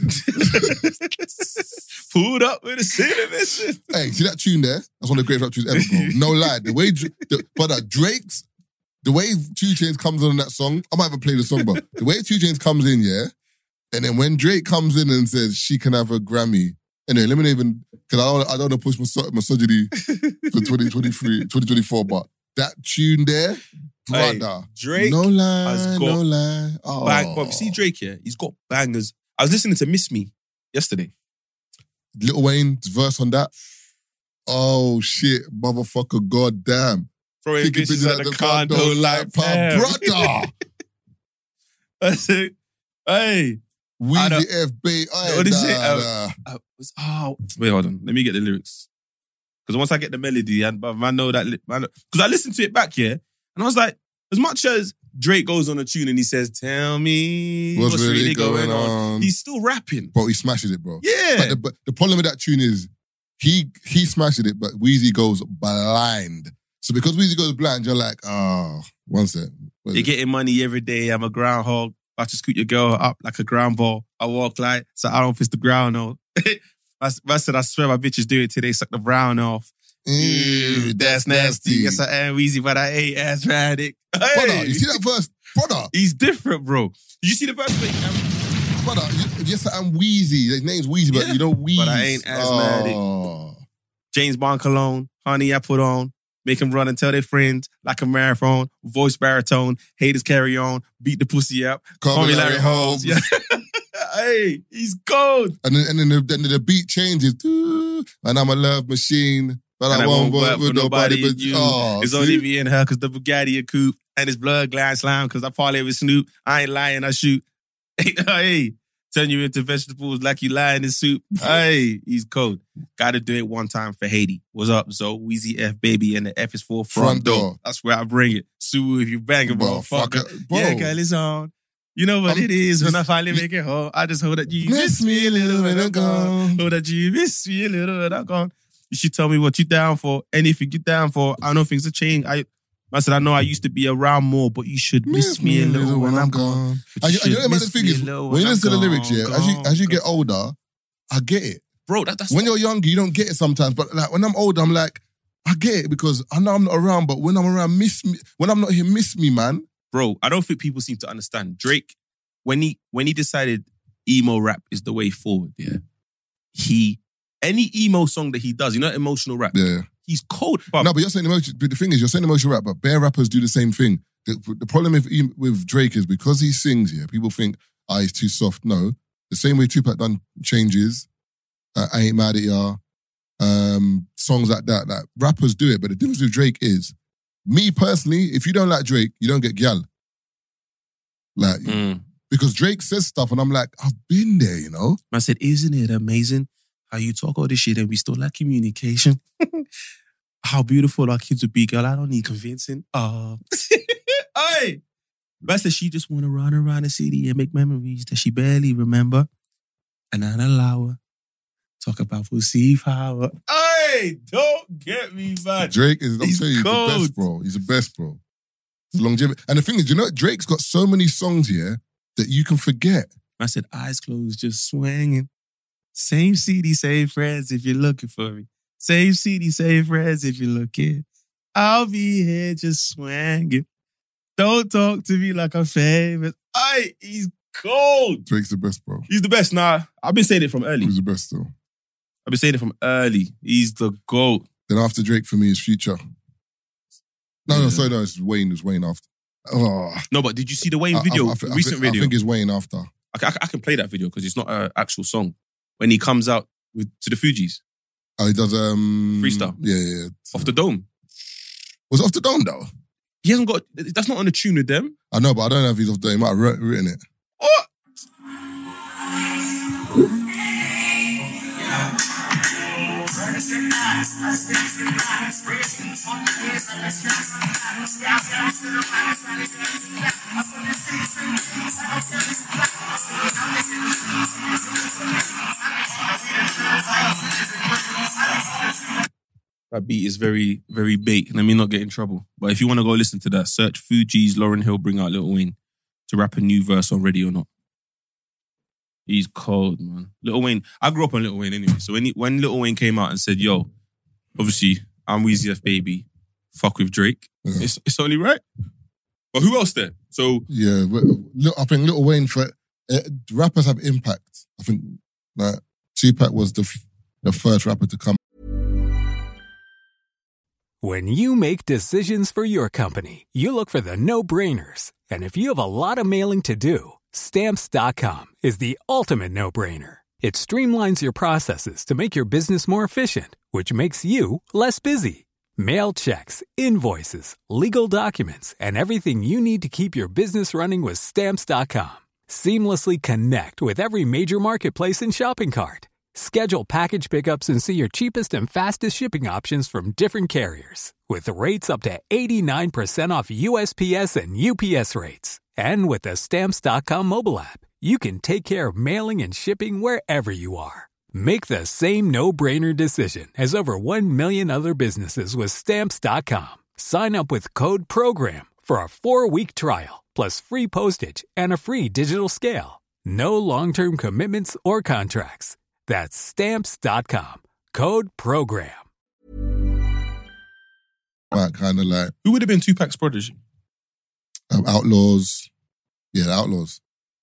Pulled up with a cinnamon. Hey, see that tune there? That's one of the greatest rap tunes ever, bro. No lie. The way, Drake's, the way 2 Chainz comes on that song, I might even play the song, but the way 2 Chainz comes in, yeah, and then when Drake comes in and says she can have a Grammy, anyway, let me not even, because I don't want to push misogyny for 2024, but that tune there, brother. Hey, Drake no lie, has got no lie. Oh. But you see Drake here, he's got bangers. I was listening to Miss Me yesterday. Lil Wayne's verse on that. Oh shit, motherfucker, goddamn. Throwing bitches at the condo like brother. That's it. Hey. Weezy FB. What is it? Wait, hold on. Let me get the lyrics. Because once I get the melody, I know that. Because I listened to it back, yeah, and I was like, as much as Drake goes on a tune and he says, "Tell me what's really going on," he's still rapping. Bro, he smashes it, bro. Yeah. But the problem with that tune is he smashes it, but Weezy goes blind. So because Weezy goes blind, you're like, one sec. You're getting money every day. I'm a groundhog. I just scoot your girl up like a ground ball. I walk like, so I don't fist the ground, no. I said, I swear my bitches do it till they suck the brown off. That's nasty. Yes, I am Weezy, but I ain't as radic. Hey. Brother, you see that verse? Brother. He's different, bro. Did you see the verse? Brother, yes, I'm Weezy. His name's Weezy, but you know Weezy. But I ain't asthmatic. James Bond cologne, honey I put on. Make them run and tell their friends like a marathon. Voice baritone. Haters carry on. Beat the pussy up. Call me Larry Holmes. Yeah. Hey, he's cold. And then the beat changes. And I'm a love machine. But I won't work with nobody but you. It's only me and her because the Bugatti a coupe. And his blood glide slime because I parlay with Snoop. I ain't lying, I shoot. Hey, turn you into vegetables like you lie in the soup. Hey, he's cold. Gotta do it one time for Haiti. What's up, Zo? Weezy F, baby, and the F is for front door. That's where I bring it. Sue if you bang a motherfucker. Yeah, girl, it's on. You know what it is when I finally make it home. I just hope that you miss me a little when I'm gone. Hope that you miss me a little when I'm gone. You should tell me what you down for. And if you get down for, I know things have changed. I said, I know I used to be around more, but you should miss me a little when I'm gone. And you know the thing is, when you listen to the lyrics, yeah, as you get older, I get it. Bro, that's when you're younger, you don't get it sometimes. But like when I'm older, I'm like, I get it because I know I'm not around, but when I'm around, miss me. When I'm not here, miss me, man. Bro, I don't think people seem to understand. Drake, when he decided emo rap is the way forward, yeah, any emo song that he does, you know, emotional rap, yeah, he's cold. No, but you're saying emotion. But the thing is, you're saying emotional rap, but bare rappers do the same thing. The problem with Drake is because he sings, yeah, people think, he's too soft. No, the same way Tupac done Changes, I Ain't Mad at Ya, songs like that. Like rappers do it, but the difference with Drake is, me personally, if you don't like Drake, you don't get gyal. Like, because Drake says stuff and I'm like, I've been there, you know? I said, isn't it amazing how you talk all this shit and we still lack communication? How beautiful our kids would be, girl. I don't need convincing. Hey! I said she just want to run around the city and make memories that she barely remember. And not allow her. Talk about pussy power. Hey! Don't get me mad. Drake is, I'm telling you, he's the best, bro. He's the best, bro. It's longevity. And the thing is, you know, Drake's got so many songs here that you can forget. I said, eyes closed, just swinging. Same CD, same friends if you're looking for me. Same CD, same friends if you're looking. I'll be here just swinging. Don't talk to me like I'm famous. Aye, he's cold. Drake's the best, bro. He's the best. Nah, I've been saying it from early. He's the best, though. I've been saying it from early. He's the GOAT. Then after Drake, for me, is Future. No, it's Wayne. It's Wayne after. Oh. No, but did you see the Wayne video? Recent video? I think it's Wayne after. I can play that video because it's not an actual song. When he comes out to the Fugees. Oh, he does freestyle. Yeah. Off the Dome. Was it Off the Dome though? He hasn't got. That's not on the tune with them. I know, but I don't know if he's off the. He might have written it. What? That beat is very, very bait. Let me not get in trouble. But if you want to go listen to that, search Fugees, Lauryn Hill, bring out Lil Wayne to rap a new verse on Ready or Not. He's cold, man. Lil Wayne, I grew up on Lil Wayne anyway. So when Lil Wayne came out and said, yo, obviously, I'm Weezy F Baby, fuck with Drake, it's only right. But who else there? So yeah, I think Lil Wayne, rappers have impact. I think like Tupac was the first rapper to come. When you make decisions for your company, you look for the no-brainers. And if you have a lot of mailing to do, Stamps.com is the ultimate no-brainer. It streamlines your processes to make your business more efficient, which makes you less busy. Mail checks, invoices, legal documents, and everything you need to keep your business running with Stamps.com. Seamlessly connect with every major marketplace and shopping cart. Schedule package pickups and see your cheapest and fastest shipping options from different carriers. With rates up to 89% off USPS and UPS rates. And with the Stamps.com mobile app, you can take care of mailing and shipping wherever you are. Make the same no-brainer decision as over 1 million other businesses with Stamps.com. Sign up with code PROGRAM for a 4-week trial, plus free postage and a free digital scale. No long-term commitments or contracts. That's Stamps.com. Code PROGRAM. Right, kind of like... Who would have been Tupac's prodigy? Outlaws. Yeah, the Outlaws.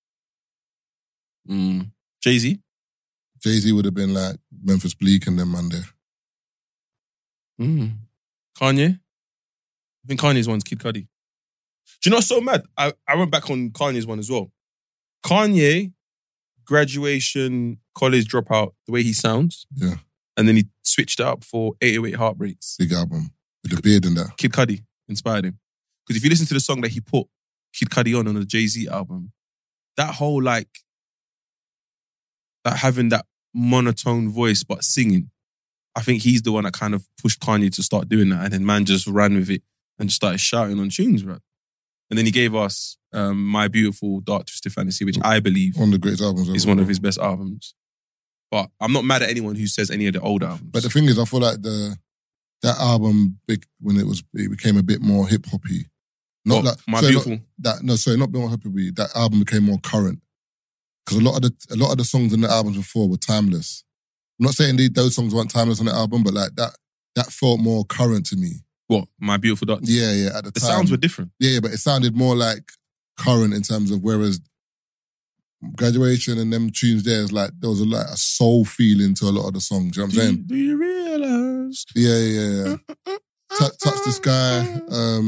Jay-Z? Jay-Z would have been like Memphis Bleak and them man there. Kanye? I think Kanye's one's Kid Cudi. Do you know what's so mad? I went back on Kanye's one as well. Kanye, graduation, college dropout, the way he sounds. Yeah. And then he switched it up for 808 Heartbreaks. Big album. With the beard and that. Kid Cudi inspired him. Because if you listen to the song that he put Kid Cudi on the Jay-Z album, that whole like having that monotone voice but singing, I think he's the one that kind of pushed Kanye to start doing that. And then man just ran with it and just started shouting on tunes, right? And then he gave us My Beautiful Dark Twisted Fantasy, which I believe one of the greatest albums is one of his best albums. But I'm not mad at anyone who says any of the old albums. But the thing is, I feel like that album, when it became a bit more hip hoppy. Not like My Beautiful. Not more hip hoppy. That album became more current because a lot of the songs in the albums before were timeless. I'm not saying those songs weren't timeless on the album, but like that felt more current to me. What? My Beautiful Dark? Yeah. At the time, the sounds were different. Yeah, but it sounded more like current in terms of whereas Graduation and them tunes there is like there was a soul feeling to a lot of the songs. You know what I'm saying? Do you realize? Yeah. Touch the Sky.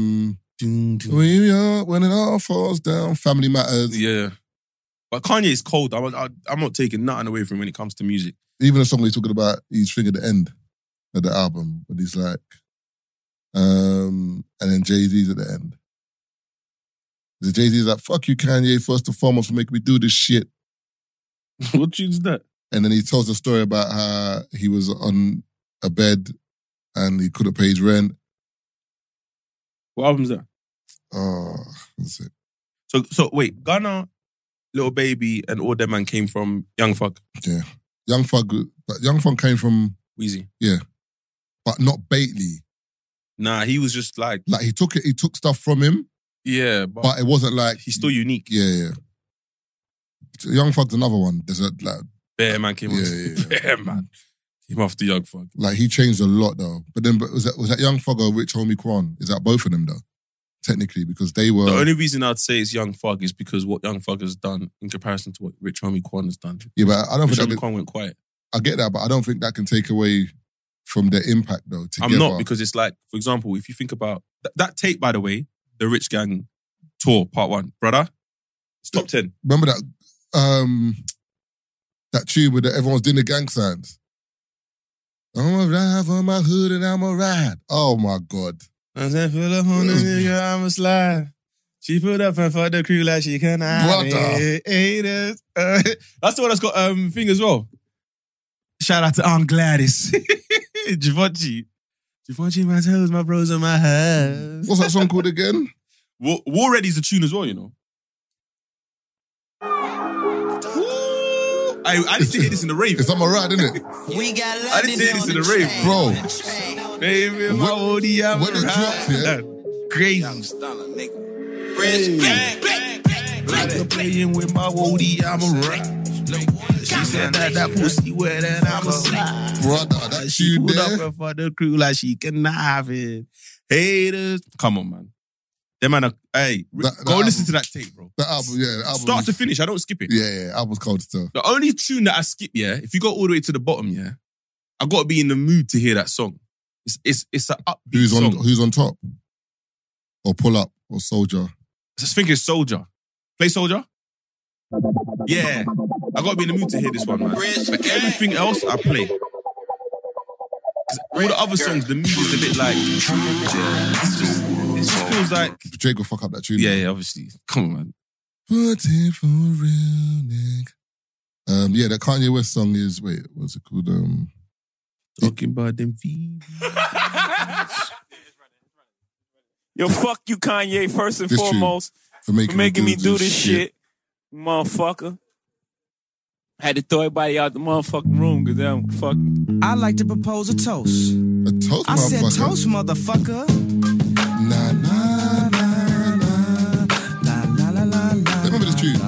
When it all falls down. Family Matters. Yeah. But Kanye is cold. I'm not taking nothing away from him when it comes to music. Even the song he's talking about, he's thinking the end of the album, but he's like, and then Jay-Z's at the end. Jay-Z's like, fuck you, Kanye, first and foremost, for making me do this shit. What tune's that? And then he tells a story about how he was on a bed and he couldn't pay his rent. What album's that? Oh, that's it. So wait, Gunna, Lil Baby, and all them man came from Young Thug. Yeah. Young Thug came from Weezy. Yeah. But not Bately. Nah, he was just like he took stuff from him. Yeah, but it wasn't like he's still unique. Yeah. Young Thug's another one. There's a like Bear Man came off. Bear Man came after Young Thug. Like he changed a lot though. But then was that Young Thug or Rich Homie Quan? Is that both of them though? Technically, because they were... The only reason I'd say it's Young Thug is because what Young Thug has done in comparison to what Rich Homie Quan has done. Yeah, but I don't think... Rich Homie Quan went quiet. I get that, but I don't think that can take away from their impact though. Together. I'm not, because it's like, for example, if you think about... That tape, by the way, the Rich Gang tour, part 1, brother, it's top 10. Remember that tune where everyone's doing the gang signs? I'm a ride for my hood and I'm a ride. Oh my God. I'm a nigga, I'm a slide. She put up and for the crew like she can hide. That's the one that's got thing as well. Shout out to Aunt Gladys. Givenchy watching my toes, my bros and my house. What's that song called again? War Ready's a tune as well, you know. I didn't hear this in the rave. It's on my ride, isn't it? I didn't hear this in the rave. Bro. Baby, when it drops, yeah. Crazy. Playing with my woody, I'm a ride. She said that pussy wet and I'm a slide. Brother, that tune there. For the crew like she can have it. Haters. Come on, man. Them man, go listen to that tape, bro. That album, yeah. The album Start to finish, I don't skip it. Yeah, album's cold still. The only tune that I skip, yeah, if you go all the way to the bottom, yeah, I got to be in the mood to hear that song. It's an upbeat song. Who's on top? Or Pull Up or Soldier? I just think it's Soldier. Play Soldier? Yeah. I got to be in the mood to hear this one, man. But everything else, I play. All the other songs, the mood is a bit like, it just feels like... Drake will fuck up that tune. Yeah, obviously. Come on, man. Put it for real, nigga. Yeah, that Kanye West song is, wait, what's it called? Talking about them feet. Yo, fuck you, Kanye, first and This foremost. For making me do this shit. Motherfucker. Had to throw everybody out the motherfucking room because I'm fucking. I like to propose a toast. A toast, I said toast, motherfucker. Na, na, na, na. La, la, la, la, la. Remember this tune?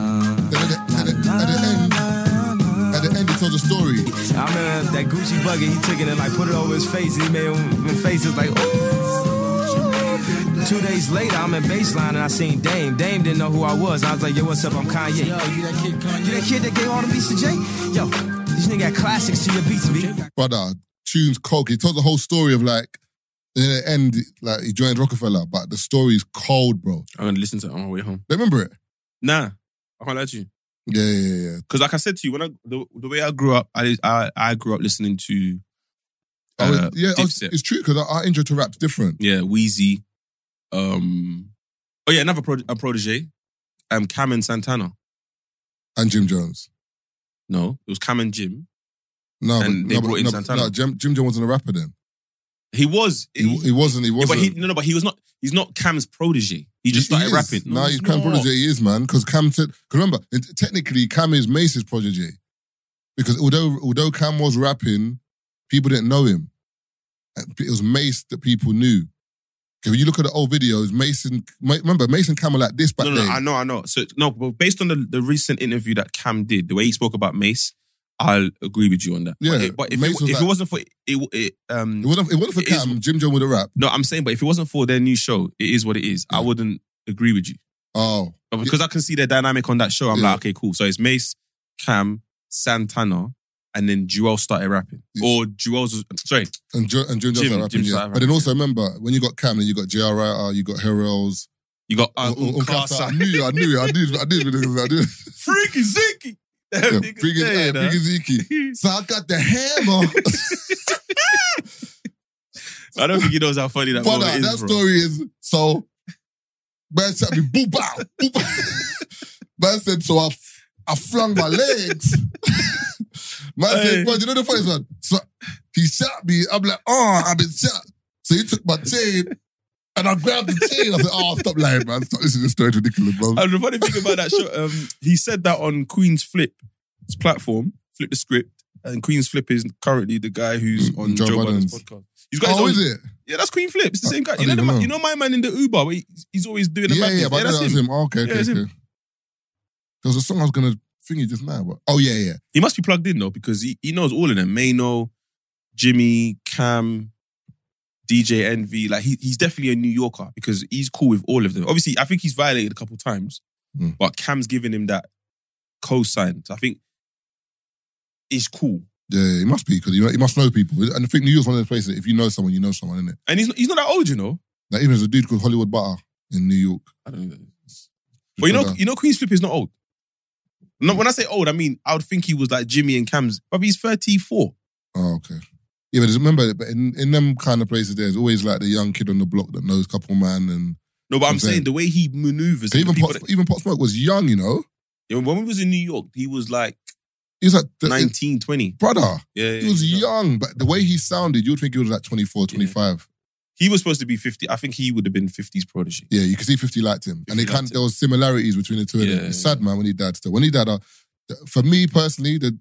At the end, it tells a story. I remember that Gucci bucket, he took it and like put it over his face. He made his face was like, oh. 2 days later, I'm in Baseline and I seen Dame. Dame didn't know who I was. I was like, yo, what's up? I'm Kanye. Yo, you that kid Kanye? You that kid that gave all the beats to Jay? Yo, this nigga got classics to your beats, B. Brother, tune's cold. He told the whole story of like, in the end, like he joined Rockefeller, but the story's cold, bro. I'm going to listen to it on my way home. Remember it? Nah, I can't lie to you. Yeah. Because like I said to you, when the way I grew up, I grew up listening to Dipset. It's true because our intro to rap's different. Yeah, Weezy. Another protege. Cam and Santana. And Jim Jones. No, it was Cam and Jim. No, and they brought in Santana. No, Jim Jones wasn't a rapper then. He was. He wasn't. Yeah, but he was not. He's not Cam's protege. He just started rapping. No, he's Cam's protege. He is, man. Because Cam said. Remember, technically, Cam is Mace's protege. Because although Cam was rapping, people didn't know him. It was Mace that people knew. When you look at the old videos, remember Mason Cam were like this back then. I know. So but based on the recent interview that Cam did, the way he spoke about Mace, I'll agree with you on that. Yeah, but if it wasn't for it wasn't for Cam, Jim Jones would have rapped. No, I'm saying, but if it wasn't for their new show, it is what it is. Yeah. I wouldn't agree with you. Oh, but because I can see their dynamic on that show, I'm like, okay, cool. So it's Mace, Cam, Santana. And then Jewel started rapping. Or Jewel's, sorry. And Jim started rapping, yeah. But then also remember, when you got Cam, then you got J.R. Ryder, you got Herels. You got Unkasa. I knew it. Freaky Zeke. Freaky Zeke. So I got the hammer. I don't think he knows how funny that moment is, that story is, so, man said me, boop, bow, boop. Man said, so I flung my legs. Man said, bro, you know the funny one? So he shot me. I'm like, I've been shot. So he took my chain and I grabbed the chain. I said, stop lying, man. Stop. This is a story ridiculous, bro. And the funny thing about that show, he said that on Queen's Flip's platform, Flip the Script. And Queen's Flip is currently the guy who's on Joe Budden's podcast. He's got his own, is it? Yeah, that's Queen Flip. It's the same guy. You know my man in the Uber where he's always doing the Yeah, but that's him. Okay. There was a song I was going to thingy just now. But, yeah. He must be plugged in though because he knows all of them. Mano, Jimmy, Cam, DJ Envy. Like he's definitely a New Yorker because he's cool with all of them. Obviously, I think he's violated a couple times, but Cam's giving him that co-sign. So I think it's cool. Yeah, he must be because he must know people. And I think New York's one of those places that if you know someone, you know someone, isn't it? And he's not that old, you know. Like even there's a dude called Hollywood Butter in New York. I don't know. But you know Queen's Flip is not old. No, when I say old, I mean, I would think he was like Jimmy and Cam's, but he's 34. Oh, okay. Yeah, but remember, in them kind of places, there's always like the young kid on the block that knows couple man and... No, but I'm saying the way he maneuvers... Even Pop Smoke was young, you know? Yeah, when we was in New York, he was like... He was like... 19, 20. Brother. Yeah, he was young, but the way he sounded, you would think he was like 24, 25. He was supposed to be 50. I think he would have been 50's prodigy. Yeah, you can see 50 liked him. And there was similarities between the two of them. It's sad, man, when he died still. When he died, for me personally, the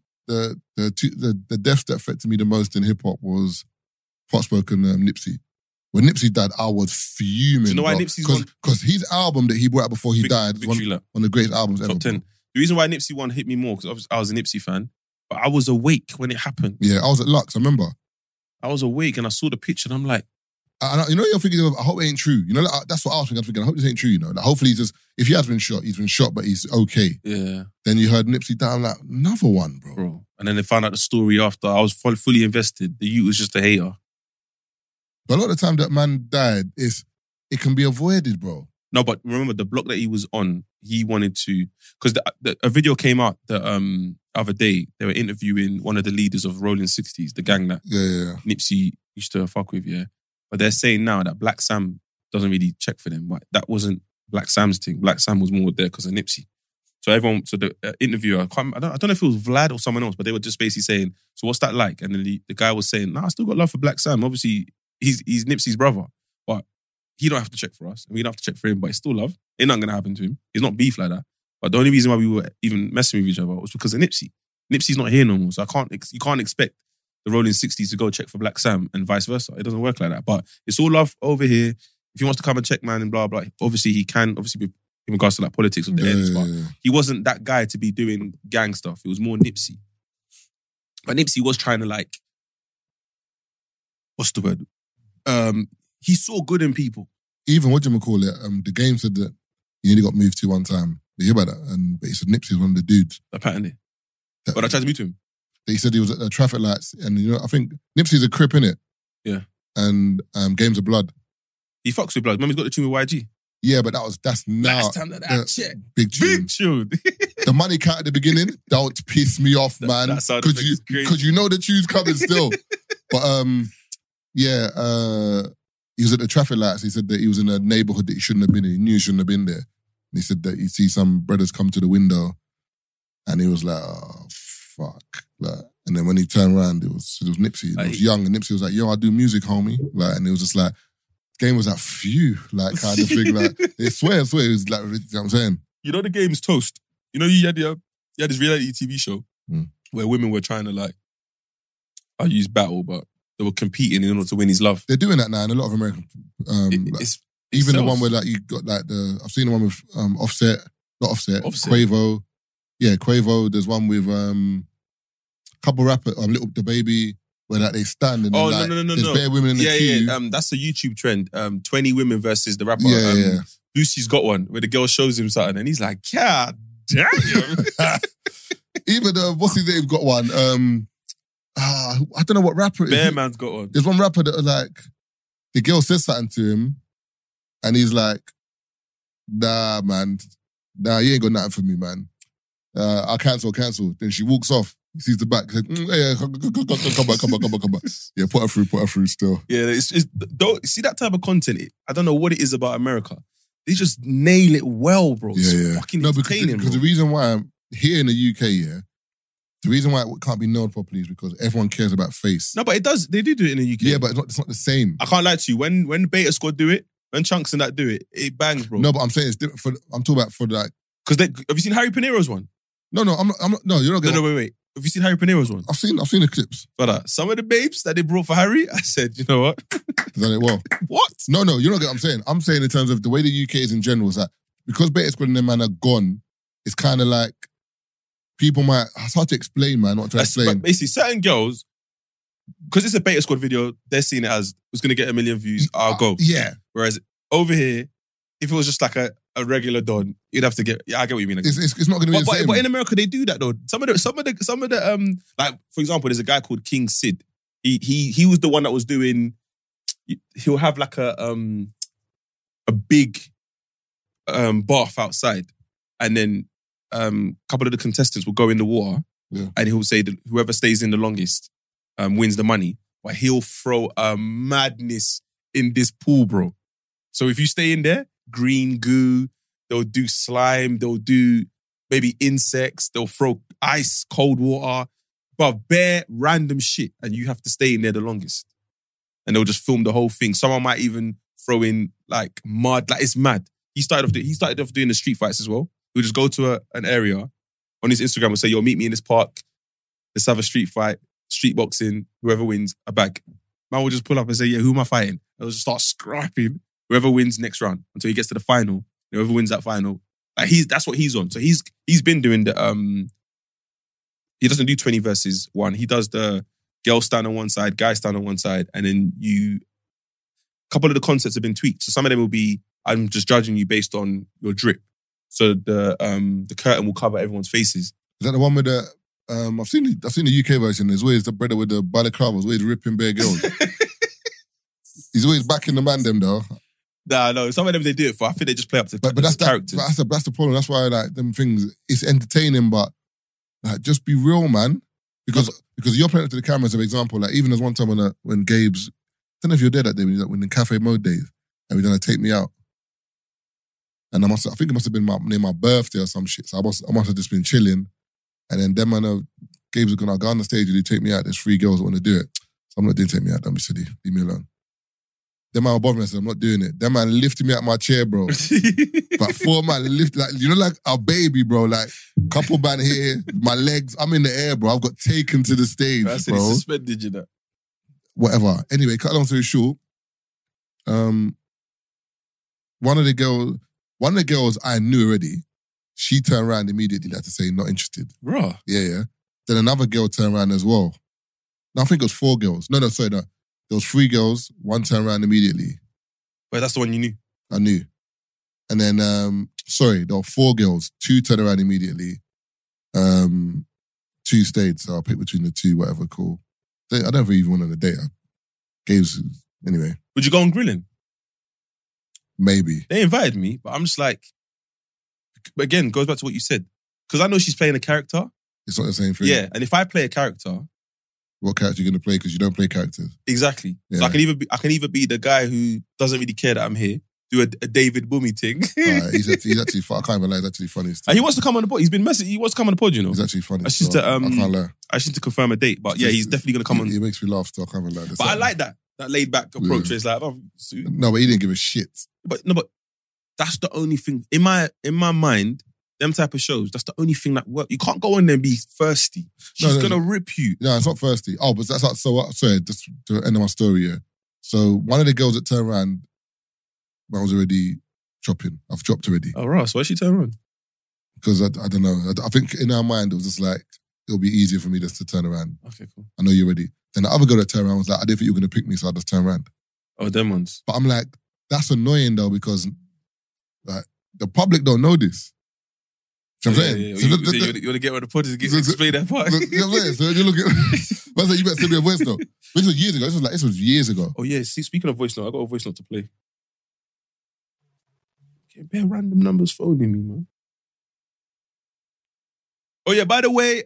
death that affected me the most in hip-hop was Pop Smoke and Nipsey. When Nipsey died, I was fuming. Do you know why Nipsey's one? Because his album that he brought out before he died was one of the greatest albums ever. Top 10. The reason why Nipsey one hit me more, because I was a Nipsey fan, but I was awake when it happened. Yeah, I was at Lux, I remember. I was awake and I saw the picture and I'm like... you know, you're thinking, I hope it ain't true. You know, that's what I was thinking. I'm thinking, I hope this ain't true, you know. Like, hopefully if he has been shot, but he's okay. Yeah. Then you heard Nipsey die, I'm like, another one, bro. And then they found out the story after. I was fully invested. The youth was just a hater. But a lot of the time that man died, it can be avoided, bro. No, but remember, the block that he was on, he wanted to... Because a video came out the other day. They were interviewing one of the leaders of Rolling 60s, the gang that Nipsey used to fuck with, yeah. But they're saying now that Black Sam doesn't really check for them. But that wasn't Black Sam's thing. Black Sam was more there because of Nipsey. So the interviewer, I don't know if it was Vlad or someone else, but they were just basically saying, so what's that like? And then the guy was saying, I still got love for Black Sam. Obviously, he's Nipsey's brother, but he don't have to check for us. And we don't have to check for him, but it's still love. Ain't nothing gonna happen to him. He's not beef like that. But the only reason why we were even messing with each other was because of Nipsey. Nipsey's not here no more, so you can't expect the Rolling 60s to go check for Black Sam and vice versa. It doesn't work like that. But it's all love over here. If he wants to come and check, man, and blah, blah, obviously he can, obviously in regards to like politics of the ends, but he wasn't that guy to be doing gang stuff. It was more Nipsey. But Nipsey was trying to like, what's the word? He saw good in people. Even, the Game said that he only got moved to one time. You hear about that? But he said Nipsey was one of the dudes. Apparently. But I tried to move to him. He said he was at the traffic lights, and you know, I think Nipsey's a Crip, innit? Yeah. And Games of Blood. He fucks with Blood. Remember, he's got the tune with YG. Yeah, but that's now. Last time that shit. Big tune. The money count at the beginning, don't piss me off, man. Because you know the tune's coming still. But he was at the traffic lights. He said that he was in a neighborhood that he shouldn't have been in. He knew he shouldn't have been there. And he said that he see some brothers come to the window, and he was like, oh, fuck. Like, and then when he turned around, it was Nipsey. He was young, and Nipsey was like, yo, I do music, homie. Like, and it was just like, Game was like, phew, like, kind of thing. Like, I swear, it was like, you know what I'm saying? You know the Game's Toast? You know, you had this reality TV show where women were trying to like, use battle, but they were competing in order to win his love. They're doing that now in a lot of American, even the one where like you got like I've seen the one with Offset, Quavo. Yeah, Quavo. There's one with couple rappers, Little the Baby, where like they stand and no. There's bare women in the queue. Yeah. That's a YouTube trend. 20 women versus the rapper. Yeah. Boosie's got one where the girl shows him something and he's like, God damn. Even what's his name got one. I don't know what rapper it is. Bear Man's got one. There's one rapper that like the girl says something to him and he's like, nah, man. Nah, you ain't got nothing for me, man. I'll cancel. Then she walks off. He sees the back. He's like, yeah, come back. Yeah, put her through still. Yeah, don't see that type of content. I don't know what it is about America. They just nail it well, bro. It's fucking entertaining, because the reason why I'm here in the UK, the reason why it can't be known properly is because everyone cares about face. No, but it does. They do it in the UK. Yeah, but it's not the same. I can't lie to you. When Beta Squad do it, when Chunks and that do it, it bangs, bro. No, but I'm saying it's different. I'm talking about for like. Because have you seen Harry Panero's one? No, I'm not. No, you're not getting. No, wait. Have you seen Harry Panero's one? I've seen the clips. But some of the babes that they brought for Harry, I said, you know what? They've done it well. What? No, you're not getting what I'm saying. I'm saying in terms of the way the UK is in general, is that because Beta Squad and them man are gone, it's kind of like people might. It's hard to explain, man. Not to explain. But basically, certain girls, because it's a Beta Squad video, they're seeing it as it's going to get 1 million views. I'll go. Yeah. Whereas over here, if it was just like a regular Don, you'd have to get. Yeah, I get what you mean. It's not going to be the same. But in America, they do that though. Some of the like for example, there's a guy called King Sid. He was the one that was doing. He'll have like a big bath outside, and then a couple of the contestants will go in the water, and he'll say that whoever stays in the longest wins the money. But he'll throw a madness in this pool, bro. So if you stay in there, green goo, they'll do slime, they'll do maybe insects, they'll throw ice, cold water, but bare random shit, and you have to stay in there the longest. and they'll just film the whole thing. Someone might even throw in like mud. Like, it's mad. He started off doing the street fights as well. He'll just go to an area on his Instagram and say, yo, meet me in this park. Let's have a street fight, street boxing. Whoever wins, a bag. Man will just pull up and say, yeah, who am I fighting? They'll just start scrapping. Whoever wins next round until he gets to the final. Whoever wins that final. Like, that's what he's on. So he's been doing the he doesn't do 20 versus 1. He does the girl stand on one side, guy stand on one side, and then a couple of the concepts have been tweaked. So some of them will be, I'm just judging you based on your drip. So the curtain will cover everyone's faces. Is that the one with the I've seen the UK version. There's always the brother with the balaclavas, always ripping bare girls. He's always backing the man them though. Nah, no, some of them they do it for. I think they just play up to but that's characters. That's the problem. That's why like them things. It's entertaining, but like just be real, man. Because you're playing it to the camera as an example. Like even as one time when Gabe's, I don't know if you're there that day when the Cafe Mode days and we're gonna take me out. And I think it must have been near my birthday or some shit. So I must have just been chilling. And then them man, Gabe's gonna go on the stage and he take me out. There's 3 girls that want to do it. So I'm not doing take me out. Don't be silly. Leave me alone. Them man above me, I said, I'm not doing it. Them man lifted me out my chair, bro. But 4 man lift, like, you know, like a baby, bro. Like, couple man here, my legs, I'm in the air, bro. I've got taken to the stage, I said bro. he suspended you that. Whatever. Anyway, cut long story short, one of the girls I knew already, she turned around immediately, like to say, not interested. Bruh. Yeah. Then another girl turned around as well. No, I think it was 4 girls. No, sorry, no. There was 3 girls, 1 turned around immediately. Wait, that's the one you knew? I knew. And then, there were 4 girls, 2 turned around immediately. 2 stayed, so I'll pick between the 2, whatever, cool. I don't think even went on a date. Anyway. Would you go on grilling? Maybe. They invited me, but I'm just like, but again, goes back to what you said. Because I know she's playing a character. It's not the same thing. Yeah, and if I play a character... What character are you going to play? Because you don't play characters. Exactly. Yeah. So I can either be the guy who doesn't really care that I'm here, do a David Boomie thing. He's actually, I can't even lie, he's actually funny. And he wants to come on the pod. He's been messaging. He wants to come on the pod, you know. He's actually funny. I just I can't lie. I just need to confirm a date. But yeah, he's definitely going to come on. He makes me laugh still, I can't even lie. But I like that laid back approach. Yeah. It's like, no, but he didn't give a shit. But that's the only thing. In my mind, them type of shows, that's the only thing that works. You can't go in there and be thirsty. She's going to rip you. No, it's not thirsty. Oh, but that's like, sorry, just to end of my story, yeah. So one of the girls that turned around, I was already chopping. I've chopped already. Oh, right. So why she turned around? Because I don't know. I think in our mind, it was just like, it'll be easier for me just to turn around. Okay, cool. I know you're ready. Then the other girl that turned around was like, I didn't think you were going to pick me, so I just turned around. Oh, them ones. But I'm like, that's annoying though, because like the public don't know this. You know what I'm saying? Yeah. So you want to get where the pod is, explain that part. You know what I'm saying? So you look at, I said, you better send me a voice note. This was years ago. This was years ago. Oh yeah. See, speaking of voice note, I got a voice note to play. Okay, bare random numbers phoning me, man. Oh yeah. By the way,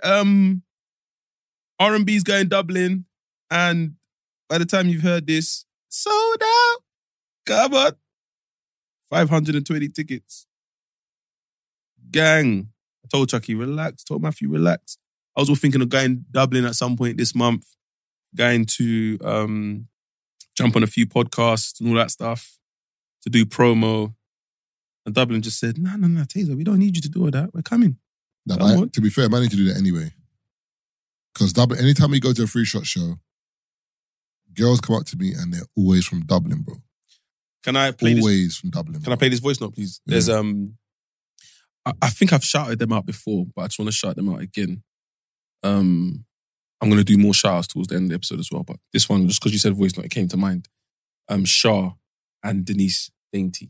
R&B's going Dublin, and by the time you've heard this, sold out. Come on, 520 tickets. Gang. I told Chucky, relax. Told Matthew, relax. I was all thinking of going Dublin at some point this month, going to jump on a few podcasts and all that stuff to do promo. And Dublin just said, no, Taser, we don't need you to do all that. We're coming. No, to be fair, I need to do that anyway. Because Dublin, anytime we go to a Free Shot show, girls come up to me and they're always from Dublin, bro. Can I play always from Dublin. Can I play this voice note, please? Yeah. There's I think I've shouted them out before, but I just want to shout them out again. I'm going to do more shout-outs towards the end of the episode as well, but this one, just because you said voice note, it came to mind. Shah and Denise Dainty.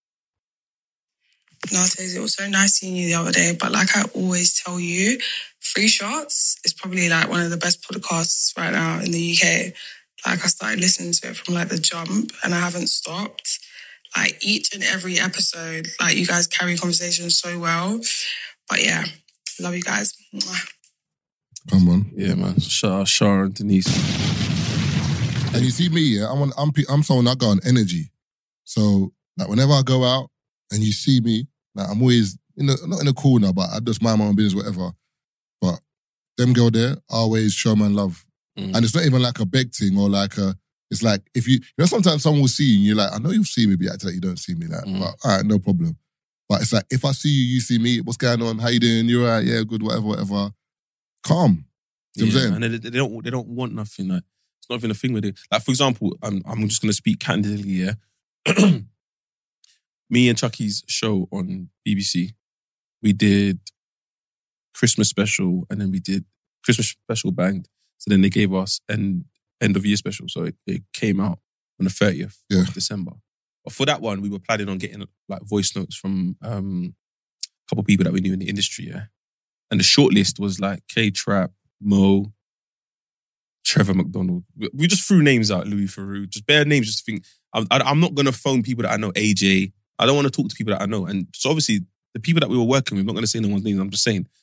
No, it was so nice seeing you the other day, but like I always tell you, Free Shots is probably like one of the best podcasts right now in the UK. Like I started listening to it from like the jump and I haven't stopped. Like each and every episode, like you guys carry conversations so well. But yeah, love you guys. Come on. Yeah, man. Shah and Denise. And you see me, yeah, I'm someone that got on energy. So like whenever I go out and you see me, like I'm always not in a corner, but I just mind my own business, whatever. But them girl there, I always show man love. And it's not even like a beg thing or like a, It's like, if you know, sometimes someone will see you and you're like, I know you'll see me, but you act like you don't see me. Like, but, all right, no problem. But it's like, if I see you, you see me, what's going on? How you doing? You all right? Yeah, good, whatever. Calm. You know what I'm saying? And they don't want nothing. Like, it's not even a thing with it. Like, for example, I'm just going to speak candidly, yeah? Me and Chucky's show on BBC, we did Christmas special and then we did Christmas special banged. So then they gave us an end of year special. So it came out on the 30th of December. But for that one, we were planning on getting like voice notes from a couple of people that we knew in the industry, yeah? And the shortlist was like K-Trap, Mo, Trevor McDonald. We just threw names out, Louis Theroux, just bare names, just to think, I'm not going to phone people that I know, AJ. I don't want to talk to people that I know. And so obviously, the people that we were working with, I'm not going to say no one's names, I'm just saying,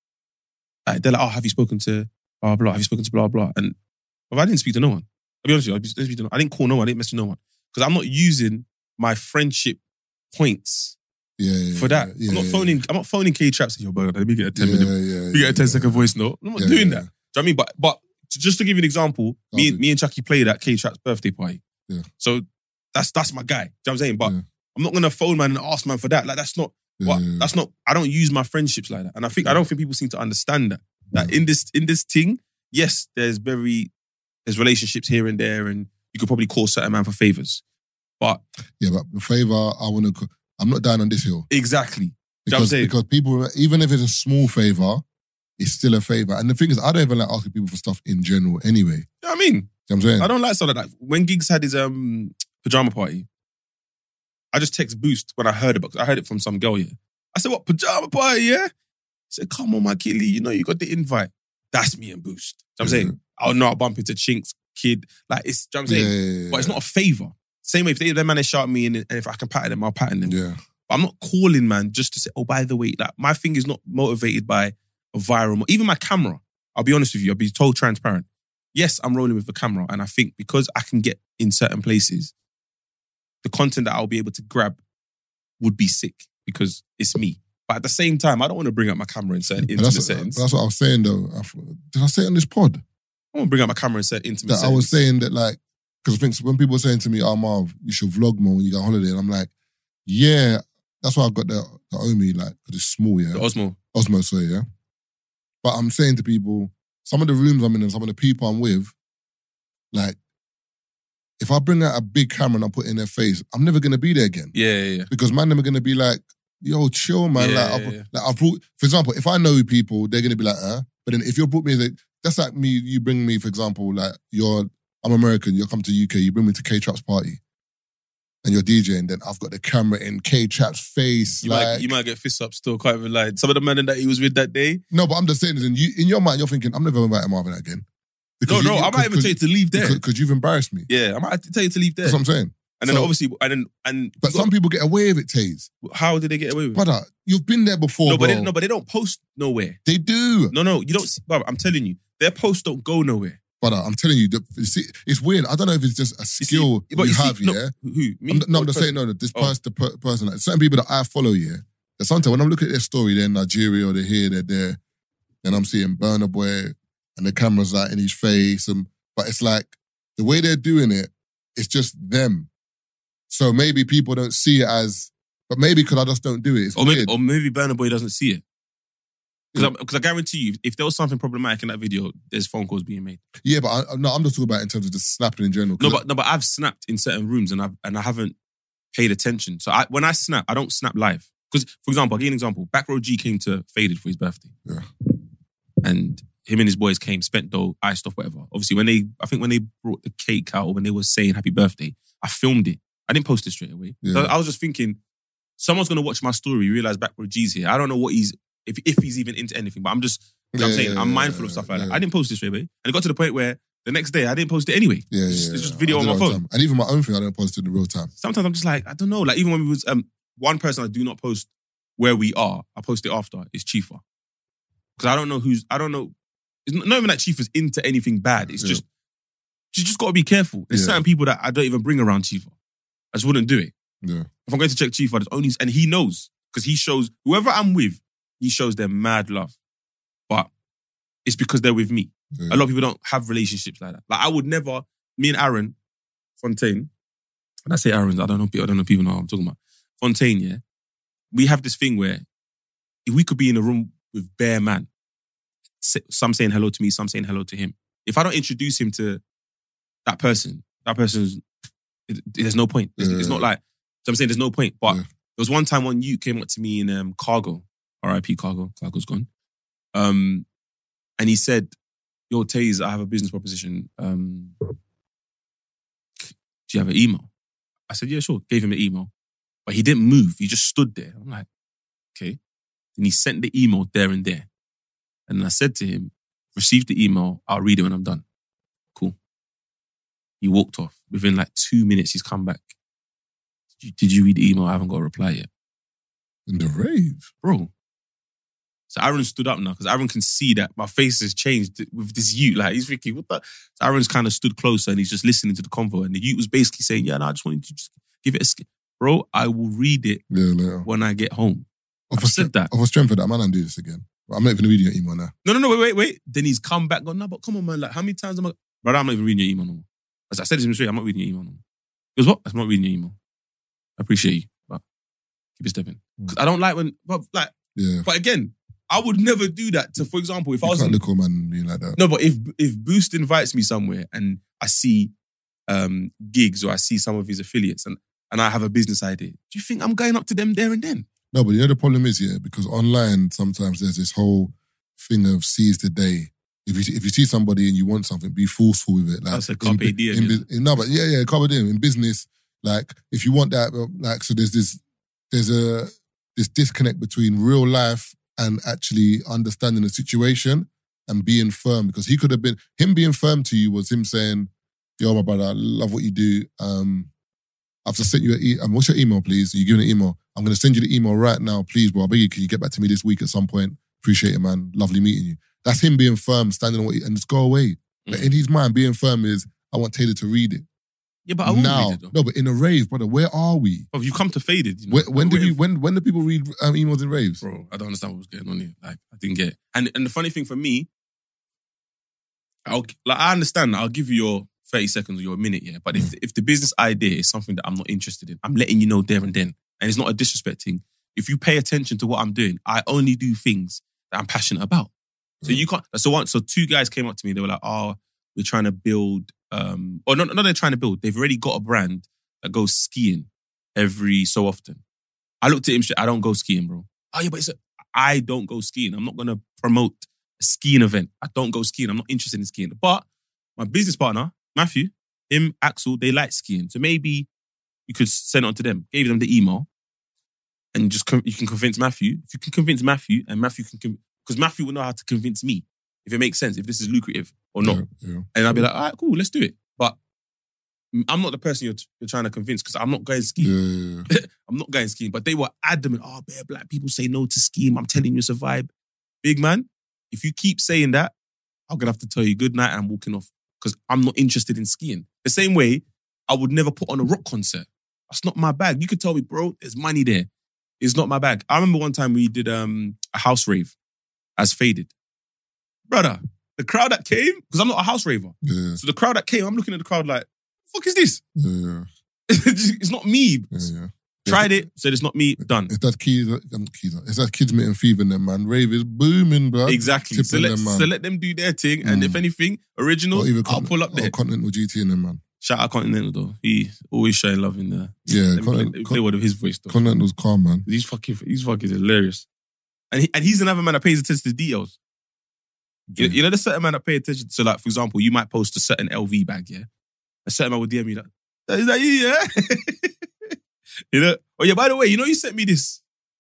like, they're like, oh, have you spoken to blah, blah, have you spoken to blah, blah? And but I didn't speak to no one. I'll be honest with you, I didn't call no one, I didn't message no one. Because I'm not using my friendship points for that. I'm not phoning K-Trap saying, yo, bro, let me get a 10 minute, you get a 10-second voice note. I'm not doing that. Do you know what I mean? But just to give you an example, me and Chucky played at K-Trap's birthday party. Yeah. So that's my guy. Do you know what I'm saying? But I'm not gonna phone man and ask man for that. Like that's not that's not. I don't use my friendships like that. And I don't think people seem to understand that. That in this thing, yes, there's relationships here and there, and you could probably call certain man for favors. But but the favor I'm not down on this hill. Exactly. Because people, even if it's a small favor, it's still a favor. And the thing is, I don't even like asking people for stuff in general anyway. You know what I mean? You know what I'm saying? I don't like stuff like that. When Giggs had his pajama party, I just text Boost when I heard about it. I heard it from some girl, yeah. I said, what, pajama party, yeah? He said, come on, my Killy, you know you got the invite. That's me and Boost. You know what I'm saying? I'll know I'll bump into Chinks, Kid. Like, it's, you know what I'm saying? But it's not a favor. Same way, if them man, they shout at me and if I can pattern them, I'll pattern them. Yeah. But I'm not calling, man, just to say, oh, by the way, like, my thing is not motivated by a viral, even my camera. I'll be honest with you, I'll be told transparent. Yes, I'm rolling with the camera, and I think because I can get in certain places, the content that I'll be able to grab would be sick because it's me. But at the same time, I don't want to bring up my camera in certain intimate settings. That's what I was saying though. Did I say it on this pod? I want to bring up my camera in certain intimate settings. I was saying that, like, because I think when people were saying to me, oh Marv, you should vlog more when you go on holiday, and I'm like, yeah, that's why I've got the Omi, like, because it's small, yeah. The Osmo. Osmo, sorry, yeah. But I'm saying to people, some of the rooms I'm in and some of the people I'm with, like, if I bring out a big camera and I put it in their face, I'm never going to be there again. Yeah. Because man, them are going to be like, yo, chill, man. I've brought, for example, if I know people, they're going to be like, But then if you brought me, that's like me, you bring me, for example, like, I'm American, you come to UK, you bring me to K-Trap's party and you're DJing, then I've got the camera in K-Trap's face. You might get fists up still, quite relied. Some of the men that he was with that day. No, but I'm just saying, in your mind, you're thinking, I'm never inviting Marvin again. I might even tell you to leave there. Because you've embarrassed me. Yeah, I might tell you to leave there. That's what I'm saying. And then obviously, but some people get away with it, Taze. How did they get away with it? Brother, you've been there before, but they don't post nowhere. They do. No, you don't. Brother, I'm telling you, their posts don't go nowhere. Brother, I'm telling you, it's weird. I don't know if it's just a skill you have, yeah? Who? Me? I'm just saying, the person, like, certain people that I follow, yeah, that sometimes when I'm looking at their story, they're in Nigeria or they're here, they're there, and I'm seeing Burna Boy and the camera's like in his face, but it's like, the way they're doing it, it's just them. So maybe people don't see it as, but maybe because I just don't do it. It's weird. Or maybe Burna Boy doesn't see it. Because I guarantee you, if there was something problematic in that video, there's phone calls being made. Yeah, but I'm just talking about in terms of just snapping in general. No, but I've snapped in certain rooms and I haven't paid attention. So when I snap, I don't snap live. Because, for example, I'll give you an example. Back Row G came to Faded for his birthday. Yeah. And him and his boys came, spent dough, iced off, whatever. Obviously, when they brought the cake out, or when they were saying happy birthday, I filmed it. I didn't post it straight away. Yeah. So I was just thinking, someone's going to watch my story, realize Back Row G's here. I don't know what if he's even into anything, but I'm just, I'm mindful of stuff like that. I didn't post it straight away. And it got to the point where the next day I didn't post it anyway. It's just video on my phone. And even my own thing, I don't post it in real time. Sometimes I'm just like, I don't know. Like, even when we was, one person I do not post where we are, I post it after, is Chifa. Because I don't know. It's not even that Chifa's into anything bad. It's just, you just got to be careful. There's certain people that I don't even bring around Chifa. I just wouldn't do it. Yeah. If I'm going to check Chifa, there's only, and he knows, because he shows, whoever I'm with, he shows them mad love. But it's because they're with me. Yeah. A lot of people don't have relationships like that. Like, I would never, me and Aaron, Fontaine, and I say Aaron's, I don't know people know what I'm talking about. Fontaine, yeah. We have this thing where if we could be in a room with bare man, some saying hello to me, some saying hello to him. If I don't introduce him to that person's, there's no point. It's not like, so I'm saying there's no point. But there was one time when you came up to me in Cargo, RIP Cargo, Cargo's gone. And he said, yo, Taze, I have a business proposition. Do you have an email? I said, yeah, sure. Gave him an email. But he didn't move. He just stood there. I'm like, okay. And he sent the email there and there. And then I said to him, receive the email. I'll read it when I'm done. Cool. He walked off. Within like 2 minutes, he's come back. Did you read the email? I haven't got a reply yet. In the rave? Bro. So Aaron stood up now because Aaron can see that my face has changed with this youth. Like, he's thinking, what the? So Aaron's kind of stood closer and he's just listening to the convo. And the youth was basically saying, yeah, no, I just wanted to just give it a skip. Bro, I will read it when I get home. I've said that. Off a strength of that, man, I'll do this again. I'm not even reading your email now. No, wait. Then he's come back, gone, no, but come on, man. Like, how many times am I... Brother, I'm not even reading your email no more. As I said this straight, I'm not reading your email no more. He goes, what? I'm not reading your email. I appreciate you, but keep it stepping. Because I don't like when... But again, I would never do that to, for example, if I was... You can't look man being like that. No, but if Boost invites me somewhere and I see gigs or I see some of his affiliates and I have a business idea, do you think I'm going up to them there and then? No, but you know the problem is, because online sometimes there's this whole thing of seize the day. If you see somebody and you want something, be forceful with it. Like, that's a carpe diem. No, but carpe diem. In business, like, if you want that, like, so there's this disconnect between real life and actually understanding the situation and being firm. Because he could have been, him being firm to you was him saying, yo, my brother, I love what you do. I've just sent you what's your email, please? You give an email. I'm going to send you the email right now, please, bro. I beg you, can you get back to me this week at some point? Appreciate it, man. Lovely meeting you. That's him being firm, standing on what and just go away. But in his mind, being firm is, I want Taylor to read it. Yeah, but I won't read it, though. No, but in a rave, brother, where are we? Bro, you've come to Faded. You know? When do people read emails in raves? Bro, I don't understand what was going on here. Like, I didn't get it. And the funny thing for me, I understand. I'll give you your 30 seconds or your minute, yeah. But if the business idea is something that I'm not interested in, I'm letting you know there and then. And it's not a disrespect thing. If you pay attention to what I'm doing, I only do things that I'm passionate about. So you can't. So two guys came up to me. They were like, "Oh, we're trying to build." Or no, they're trying to build. They've already got a brand that goes skiing every so often. I looked at him straight. I don't go skiing, bro. Oh yeah, but I don't go skiing. I'm not gonna promote a skiing event. I don't go skiing. I'm not interested in skiing. But my business partner, Matthew, him, Axel, they like skiing. So maybe you could send it on to them. Gave them the email. And just you can convince Matthew. If you can convince Matthew, and Matthew can... Because Matthew will know how to convince me, if it makes sense, if this is lucrative or not. Yeah. And I'll be like, all right, cool, let's do it. But I'm not the person you're trying to convince because I'm not going skiing. Yeah. I'm not going skiing. But they were adamant, bare black people say no to skiing. I'm telling you, it's a vibe. Big man, if you keep saying that, I'm going to have to tell you good night and I'm walking off because I'm not interested in skiing. The same way, I would never put on a rock concert. That's not my bag. You could tell me, bro, there's money there. It's not my bag. I remember one time we did a house rave as Faded. Brother, the crowd that came, because I'm not a house raver. Yeah. So the crowd that came, I'm looking at the crowd like, what the fuck is this? Yeah. It's not me. Yeah. Tried it, said it's not me, done. It's that kids meeting fever in them, man. Rave is booming, bro. Exactly. So let them do their thing, and if anything, original, I'll pull up there. Continental GT in them, man. Shout out Continental, though. He always showing love in there. Yeah. Play word of his voice, though. Continental's calm, man. He's fucking hilarious. And he's another man that pays attention to details. Yeah. You know, there's certain man that pay attention to, like, for example, you might post a certain LV bag, yeah? A certain man will DM me like, is that you, yeah? You know? Oh, yeah, by the way, you know you sent me this.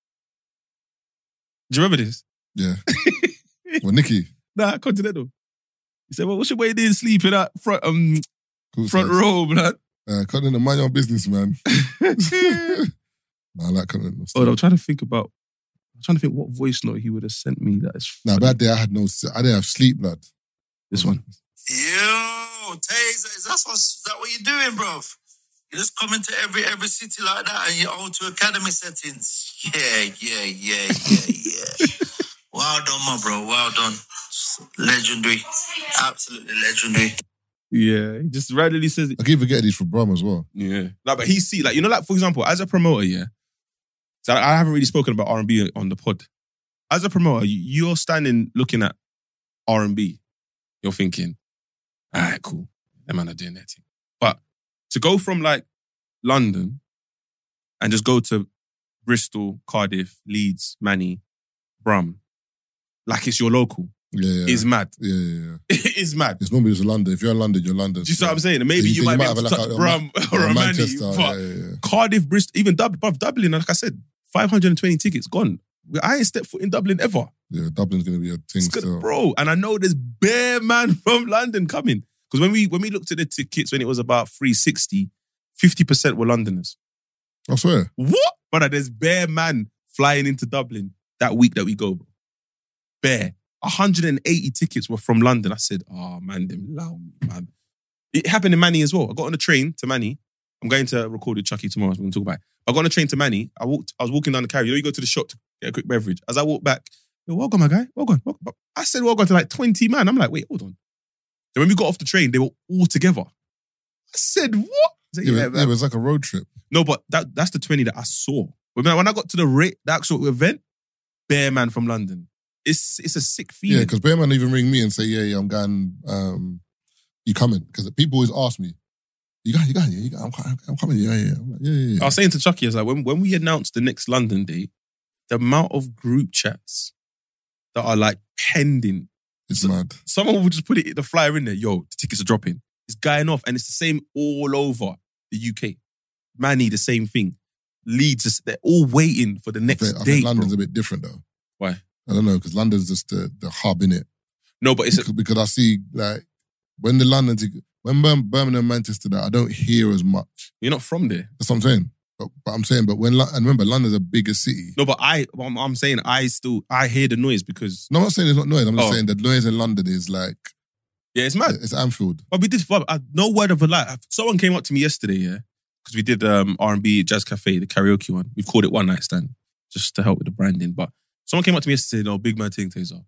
Do you remember this? Yeah. Well, Nicky. Nah, Continental. He said, well, what's your way doing sleep in that front row, blood? Continental, mind your business, man. Nah, I like Continental. Oh, I'm trying to think what voice note he would have sent me that is funny. Nah, that day I didn't have sleep, blood. This one. Yo, Taze, is that what you're doing, bro? You just come into every city like that and you're all to academy settings. Yeah. Well done, my bro. Well done. Legendary. Absolutely legendary. Yeah, he just randomly says it. I keep forgetting he's from Brum as well. Yeah. Like, but like, you know, like, for example, as a promoter, yeah, so I haven't really spoken about R&B on the pod. As a promoter, you're standing looking at R&B. You're thinking, all right, cool. Them man are doing their thing. But to go from like London and just go to Bristol, Cardiff, Leeds, Manny, Brum, like it's your local, is mad. Yeah. It is mad. It's normally just London. If you're in London, you're London. Do you see what I'm saying? And maybe you might be able to touch Brum or a Manny, but Cardiff, Bristol, even Dublin, like I said, 520 tickets gone. I ain't stepped foot in Dublin ever. Yeah, Dublin's going to be a thing still. Bro, and I know there's bare man from London coming. Because when we looked at the tickets when it was about 360, 50% were Londoners. I swear. What? Brother, there's bare man flying into Dublin that week that we go, bro. Bare. 180 tickets were from London. I said, oh, man, them loud, man. It happened in Manny as well. I got on a train to Manny. I'm going to record with Chucky tomorrow, so we're going to talk about it. I got on a train to Manny. I was walking down the carrier. You know, you go to the shop to get a quick beverage. As I walk back, yo, welcome, my guy. Welcome. I said welcome to like 20 man. I'm like, wait, hold on. So when we got off the train, they were all together. I said, what? Said, it was like a road trip. No, but that's the 20 that I saw. When I got to the actual event, bare man from London. It's a sick feeling. Yeah, because bare man even ring me and say, yeah, I'm going, you coming? Because people always ask me, you going? Yeah, I'm coming. Yeah. I'm like, yeah. I was saying to Chucky, I was like, when we announced the next London date, the amount of group chats that are like pending. It's mad. Someone will just put the flyer in there. Yo, the tickets are dropping. It's going off. And it's the same all over the UK. Manny, the same thing. Leeds, they're all waiting for the next date. I think London's a bit different though. Why? I don't know, because London's just the hub, innit? No, but it's... Because I see, like, when Birmingham, Manchester, I don't hear as much. You're not from there. That's what I'm saying. But I'm saying, and remember, London's a bigger city. No, but I'm saying I hear the noise because... No, I'm not saying it's not noise. I'm just saying the noise in London is like... Yeah, it's mad. It's Anfield. But we did... No word of a lie. Someone came up to me yesterday, yeah? Because we did R&B Jazz Cafe, the karaoke one. We've called it One Night Stand, just to help with the branding. But someone came up to me yesterday, no, big man thing, Taser.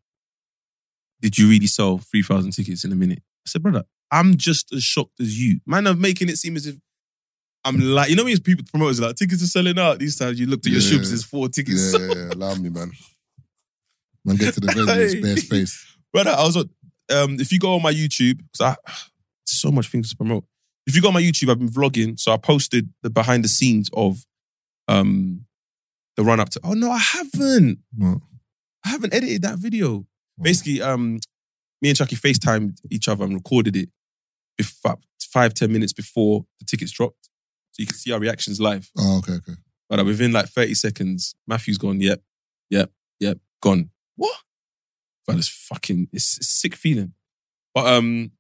Did you really sell 3,000 tickets in a minute? I said, brother, I'm just as shocked as you. Man, I'm making it seem as if I'm like, you know when people, promoters are like, tickets are selling out. These times you looked at your shubs, there's 4 tickets. Yeah, allow me, man. Man, get to the venue, spare space. Brother, I was on, if you go on my YouTube, because so much things to promote. If you go on my YouTube, I've been vlogging, so I posted the behind the scenes of the run up to. Oh no, I haven't. What? I haven't edited that video. Basically, me and Chucky FaceTimed each other and recorded it 5-10 minutes before the tickets dropped, so you can see our reactions live. Oh, okay. But within like 30 seconds, Matthew's gone. Yep, gone. What? But it's a sick feeling. But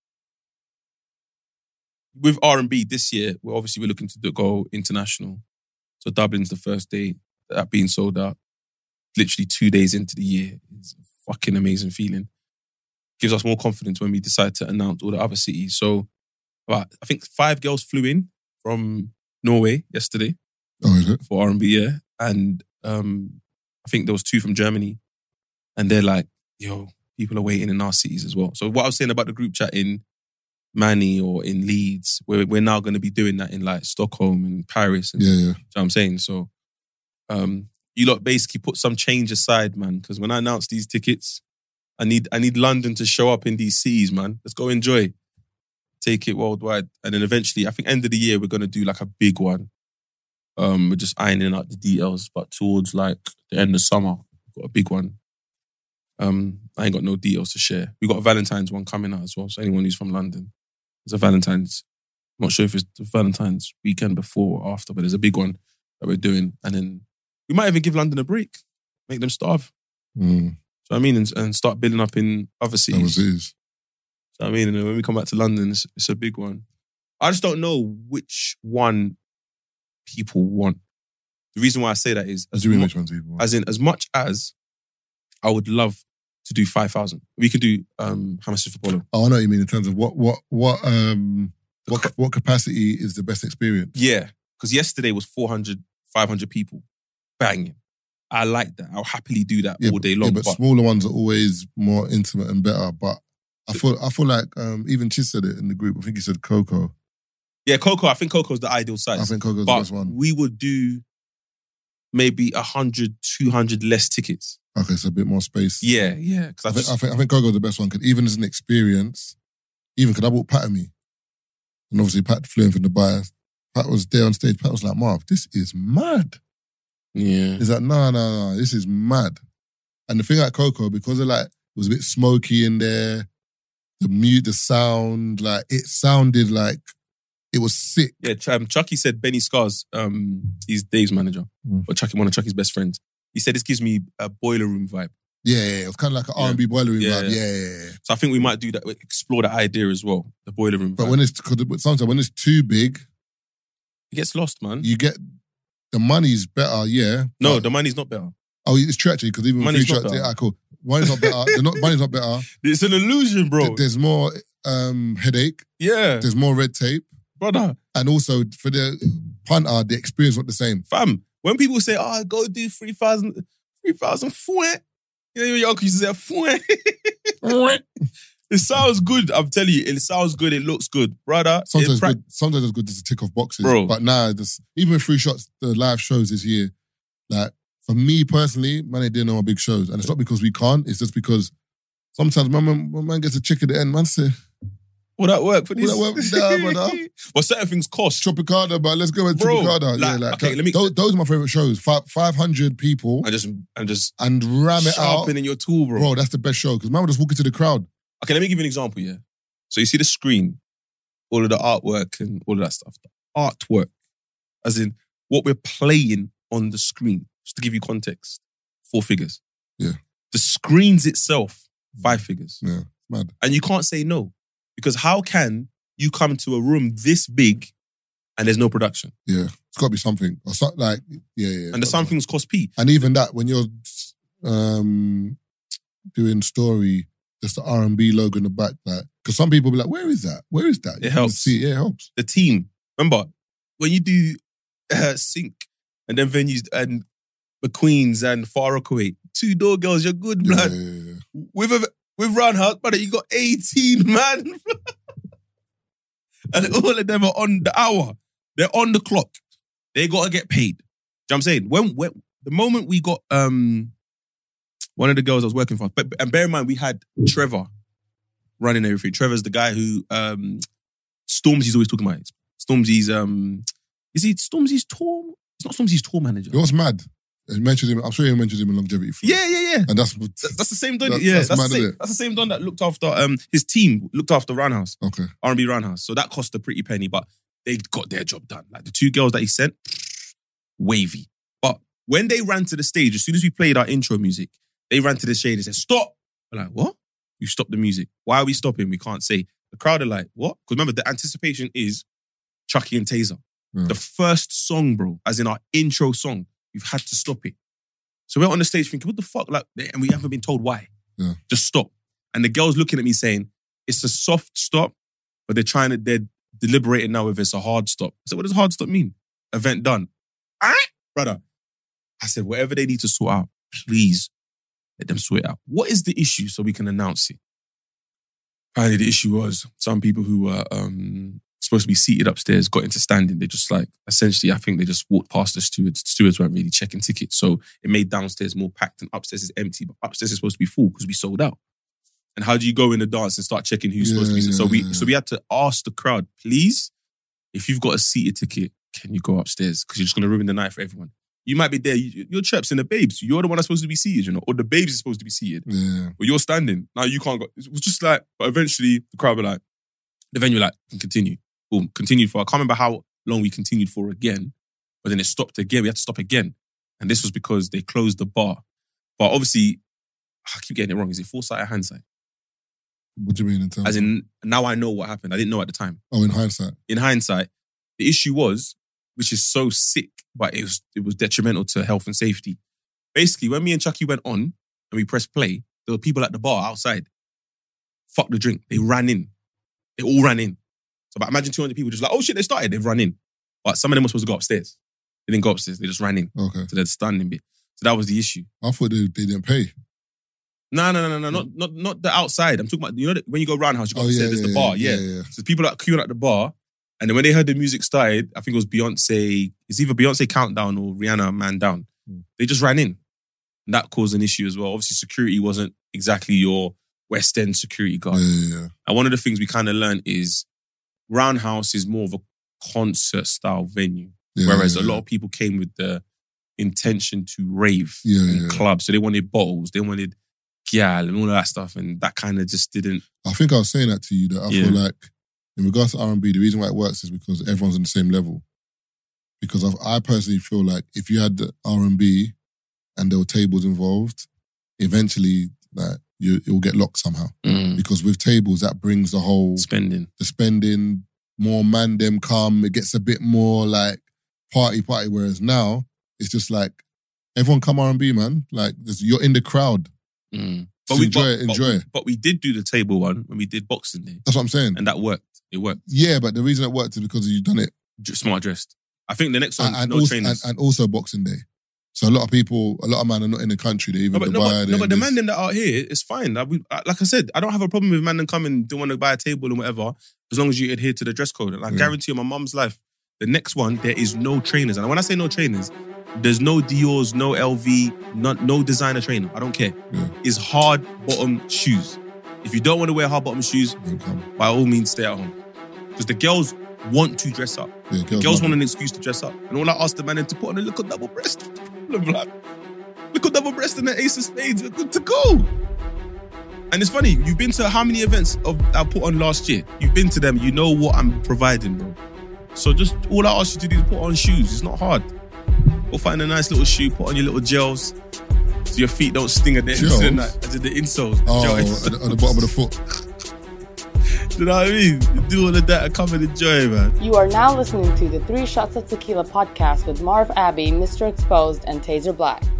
with R&B this year, we're looking to go international. So Dublin's the first day that being sold out. Literally 2 days into the year. It's a fucking amazing feeling. Gives us more confidence when we decide to announce all the other cities. So I think 5 girls flew in from Norway yesterday. Oh, is it? For R&B, yeah. And I think there was 2 from Germany. And they're like, yo, people are waiting in our cities as well. So what I was saying about the group chat in Manny or in Leeds, we're now going to be doing that in like Stockholm and Paris. And, yeah. You know what I'm saying? So you lot basically put some change aside, man, because when I announce these tickets, I need London to show up in these cities, man. Let's go enjoy. Take it worldwide. And then eventually, I think end of the year, we're going to do like a big one. We're just ironing out the details, but towards like the end of summer, we've got a big one. I ain't got no details to share. We got a Valentine's one coming out as well. So anyone who's from London, there's a Valentine's. I'm not sure if it's the Valentine's weekend before or after, but there's a big one that we're doing. And then we might even give London a break, make them starve. So I mean, and start building up in other cities. So I mean, and then when we come back to London, it's a big one. I just don't know which one people want. The reason why I say that is, which ones people want? As much as I would love to do 5,000, we could do Hammersmith Apollo. Oh, I know what you mean in terms of what capacity is the best experience. Yeah, because yesterday was 400, 500 people banging. I like that. I'll happily do that all day long. Yeah, but smaller ones are always more intimate and better. But I feel like even Chiz said it in the group. I think he said Coco. Yeah, Coco. I think Coco's the ideal size. I think Coco's but the best one. We would do maybe 100, 200 less tickets. Okay, so a bit more space. Yeah. I think Coco's the best one, because even as an experience, because I bought Pat and me, and obviously Pat flew in from Dubai. Pat was there on stage. Pat was like, Marv, this is mad. Yeah. He's like, no, this is mad. And the thing at Coco, because it was a bit smoky in there, the sound, like it sounded like it was sick. Yeah, Chucky said Benny Scars, he's Dave's manager, or one of Chucky's best friends. He said this gives me a boiler room vibe. Yeah, it was kind of like an R&B boiler room vibe. Yeah. So I think we might do that, explore that idea as well, the boiler room But vibe. sometimes when it's too big, it gets lost, man. You get, the money's better, yeah. No, the money's not better. Oh, it's true actually, because even money's free not shots, better. yeah, cool. Money's not better. Money's not better. It's an illusion, bro. There's more headache. Yeah. There's more red tape. Brother. And also, for the punter, the experience not the same. Fam, when people say, go do 3,000 fouet. You know, your uncle used to say, fouet. It sounds good, I'm telling you. It sounds good, it looks good. Brother. Sometimes it's good just to tick off boxes. Bro. But now, even with free shots, the live shows this year, like, for me personally, man, they didn't know our big shows. And it's not because we can't, it's just because sometimes my man gets a chick at the end, man say, will that work for this? Will that work? Nah, brother. Well, certain things cost. Tropicana, but let's go with Tropicana. Okay, those are my favourite shows. 500 people. And ram it out. Sharpening your tool, bro. Bro, that's the best show, because man will just walk into the crowd. Okay, let me give you an example, yeah? So you see the screen, all of the artwork and all of that stuff. The artwork, as in what we're playing on the screen. Just to give you context, 4 figures. Yeah. The screens itself, 5 figures. Yeah, mad. And you can't say no. Because how can you come to a room this big and there's no production? Yeah, it's got to be something. Or so, like, yeah. And the somethings cost P. And even that, when you're doing story, just the R&B logo in the back, like, because some people be like, where is that? Where is that? It helps. See, it helps. The team. Remember, when you do Sync and then venues and McQueen's and Far Rockaway, 2 door girls, you're good, blood. Yeah. With Roundhouse, brother, you got 18, man. And all of them are on the hour. They're on the clock. They got to get paid. Do you know what I'm saying? When the moment we got one of the girls I was working for, and bear in mind, we had Trevor running everything. Trevor's the guy who Stormzy's always talking about. Stormzy's is he Stormzy's tour? It's not Stormzy's tour manager. You know what's mad? You mentioned him. I'm sure you mentioned him in Longevity. Yeah. And that's the same Don. That's mad, isn't it? That's the same Don that looked after his team looked after Roundhouse. Okay. R&B Roundhouse. So that cost a pretty penny, but they got their job done. Like the 2 girls that he sent, wavy. But when they ran to the stage, as soon as we played our intro music, they ran to the stage and said, "Stop!" We're like, "What? You stopped the music? Why are we stopping?" We can't say. The crowd are like, "What?" Because remember, the anticipation is Chucky and Taser. Yeah. The first song, bro, as in our intro song, we've had to stop it. So we're on the stage thinking, what the fuck? Like, and we haven't been told why. Yeah. Just stop. And the girl's looking at me saying, it's a soft stop, but they're deliberating now if it's a hard stop. I said, what does hard stop mean? Event done. Brother. I said, whatever they need to sort out, please let them sort it out. What is the issue so we can announce it? Apparently the issue was some people who were supposed to be seated upstairs got into standing. They just essentially, I think they just walked past the stewards. The stewards weren't really checking tickets. So it made downstairs more packed and upstairs is empty. But upstairs is supposed to be full because we sold out. And how do you go in the dance and start checking who's supposed to be? So we had to ask the crowd, please, if you've got a seated ticket, can you go upstairs? Because you're just going to ruin the night for everyone. You might be there. You're Chaps and the Babes. You're the one that's supposed to be seated, you know, or the Babes is supposed to be seated. Yeah. But you're standing. Now you can't go. It was just like, but eventually the crowd were like, the venue like, can continue. Boom, continued for, I can't remember how long we continued for again, but then it stopped again. We had to stop again. And this was because they closed the bar. But obviously, I keep getting it wrong. Is it foresight or hindsight? What do you mean in terms As in, now I know what happened. I didn't know at the time. Oh, in hindsight. In hindsight, the issue was, which is so sick, but it was detrimental to health and safety. Basically, when me and Chucky went on and we pressed play, there were people at the bar outside. Fuck the drink. They ran in. They all ran in. So but imagine 200 people just like, oh shit, they started. They've run in. But some of them were supposed to go upstairs. They didn't go upstairs. They just ran in. Okay. To the standing bit. So that was the issue. I thought they didn't pay. No. Not the outside. I'm talking about, you know, when you go roundhouse, you got there's the bar. I'm talking about, you know, when you go roundhouse, you got there's the bar. Yeah. So people are queuing at the bar, and then when they heard the music started, I think it was Beyonce. It's either Beyonce Countdown or Rihanna Man Down. They just ran in, and that caused an issue as well. Obviously, security wasn't exactly your West End security guard. And one of the things we kind of learned is roundhouse is more of a concert style venue, whereas a lot of people came with the intention to rave in clubs. So they wanted bottles, they wanted gyal and all of that stuff, and that kind of just didn't. I think I was saying that to you, that I feel like in regards to R&B, the reason why it works is because everyone's on the same level. Because I personally feel like if you had the R&B and there were tables involved, eventually like it will get locked somehow. Because with tables, that brings the whole spending, more man them come, it gets a bit more like party, whereas now it's just like everyone come R&B, man. Like you're in the crowd. But enjoy. But we did do the table one when we did Boxing Day. That's what I'm saying. And that worked. It worked. Yeah, but the reason it worked is because you've done it smart dressed. I think the next one, and also Boxing Day. So a lot of man are not in the country. They even Dubai. But the man them that are here, it's fine. Like I said, I don't have a problem with man them coming, don't want to buy a table and whatever, as long as you adhere to the dress code. And I guarantee you, my mum's life, the next one, there is no trainers. And when I say no trainers, there's no Dior's, no LV, no designer trainer. I don't care. It's hard bottom shoes. If you don't want to wear hard bottom shoes, by all means, stay at home. Because the girls want to dress up. Girls want an excuse to dress up. And all I asked the man to put on a little double breast. Like, little double breast and the Ace of Spades. We're good to go. And it's funny, you've been to how many events I put on last year? You've been to them. You know what I'm providing, bro. So just all I ask you to do is put on shoes. It's not hard. Go find a nice little shoe, put on your little gels, so your feet don't sting at the end of the night. The insoles. At the bottom of the foot. You know what I mean? Do all of that and come and enjoy, man. You are now listening to the 3 Shots of Tequila podcast with Marv Abbey, Mr. Exposed, and Taser Black.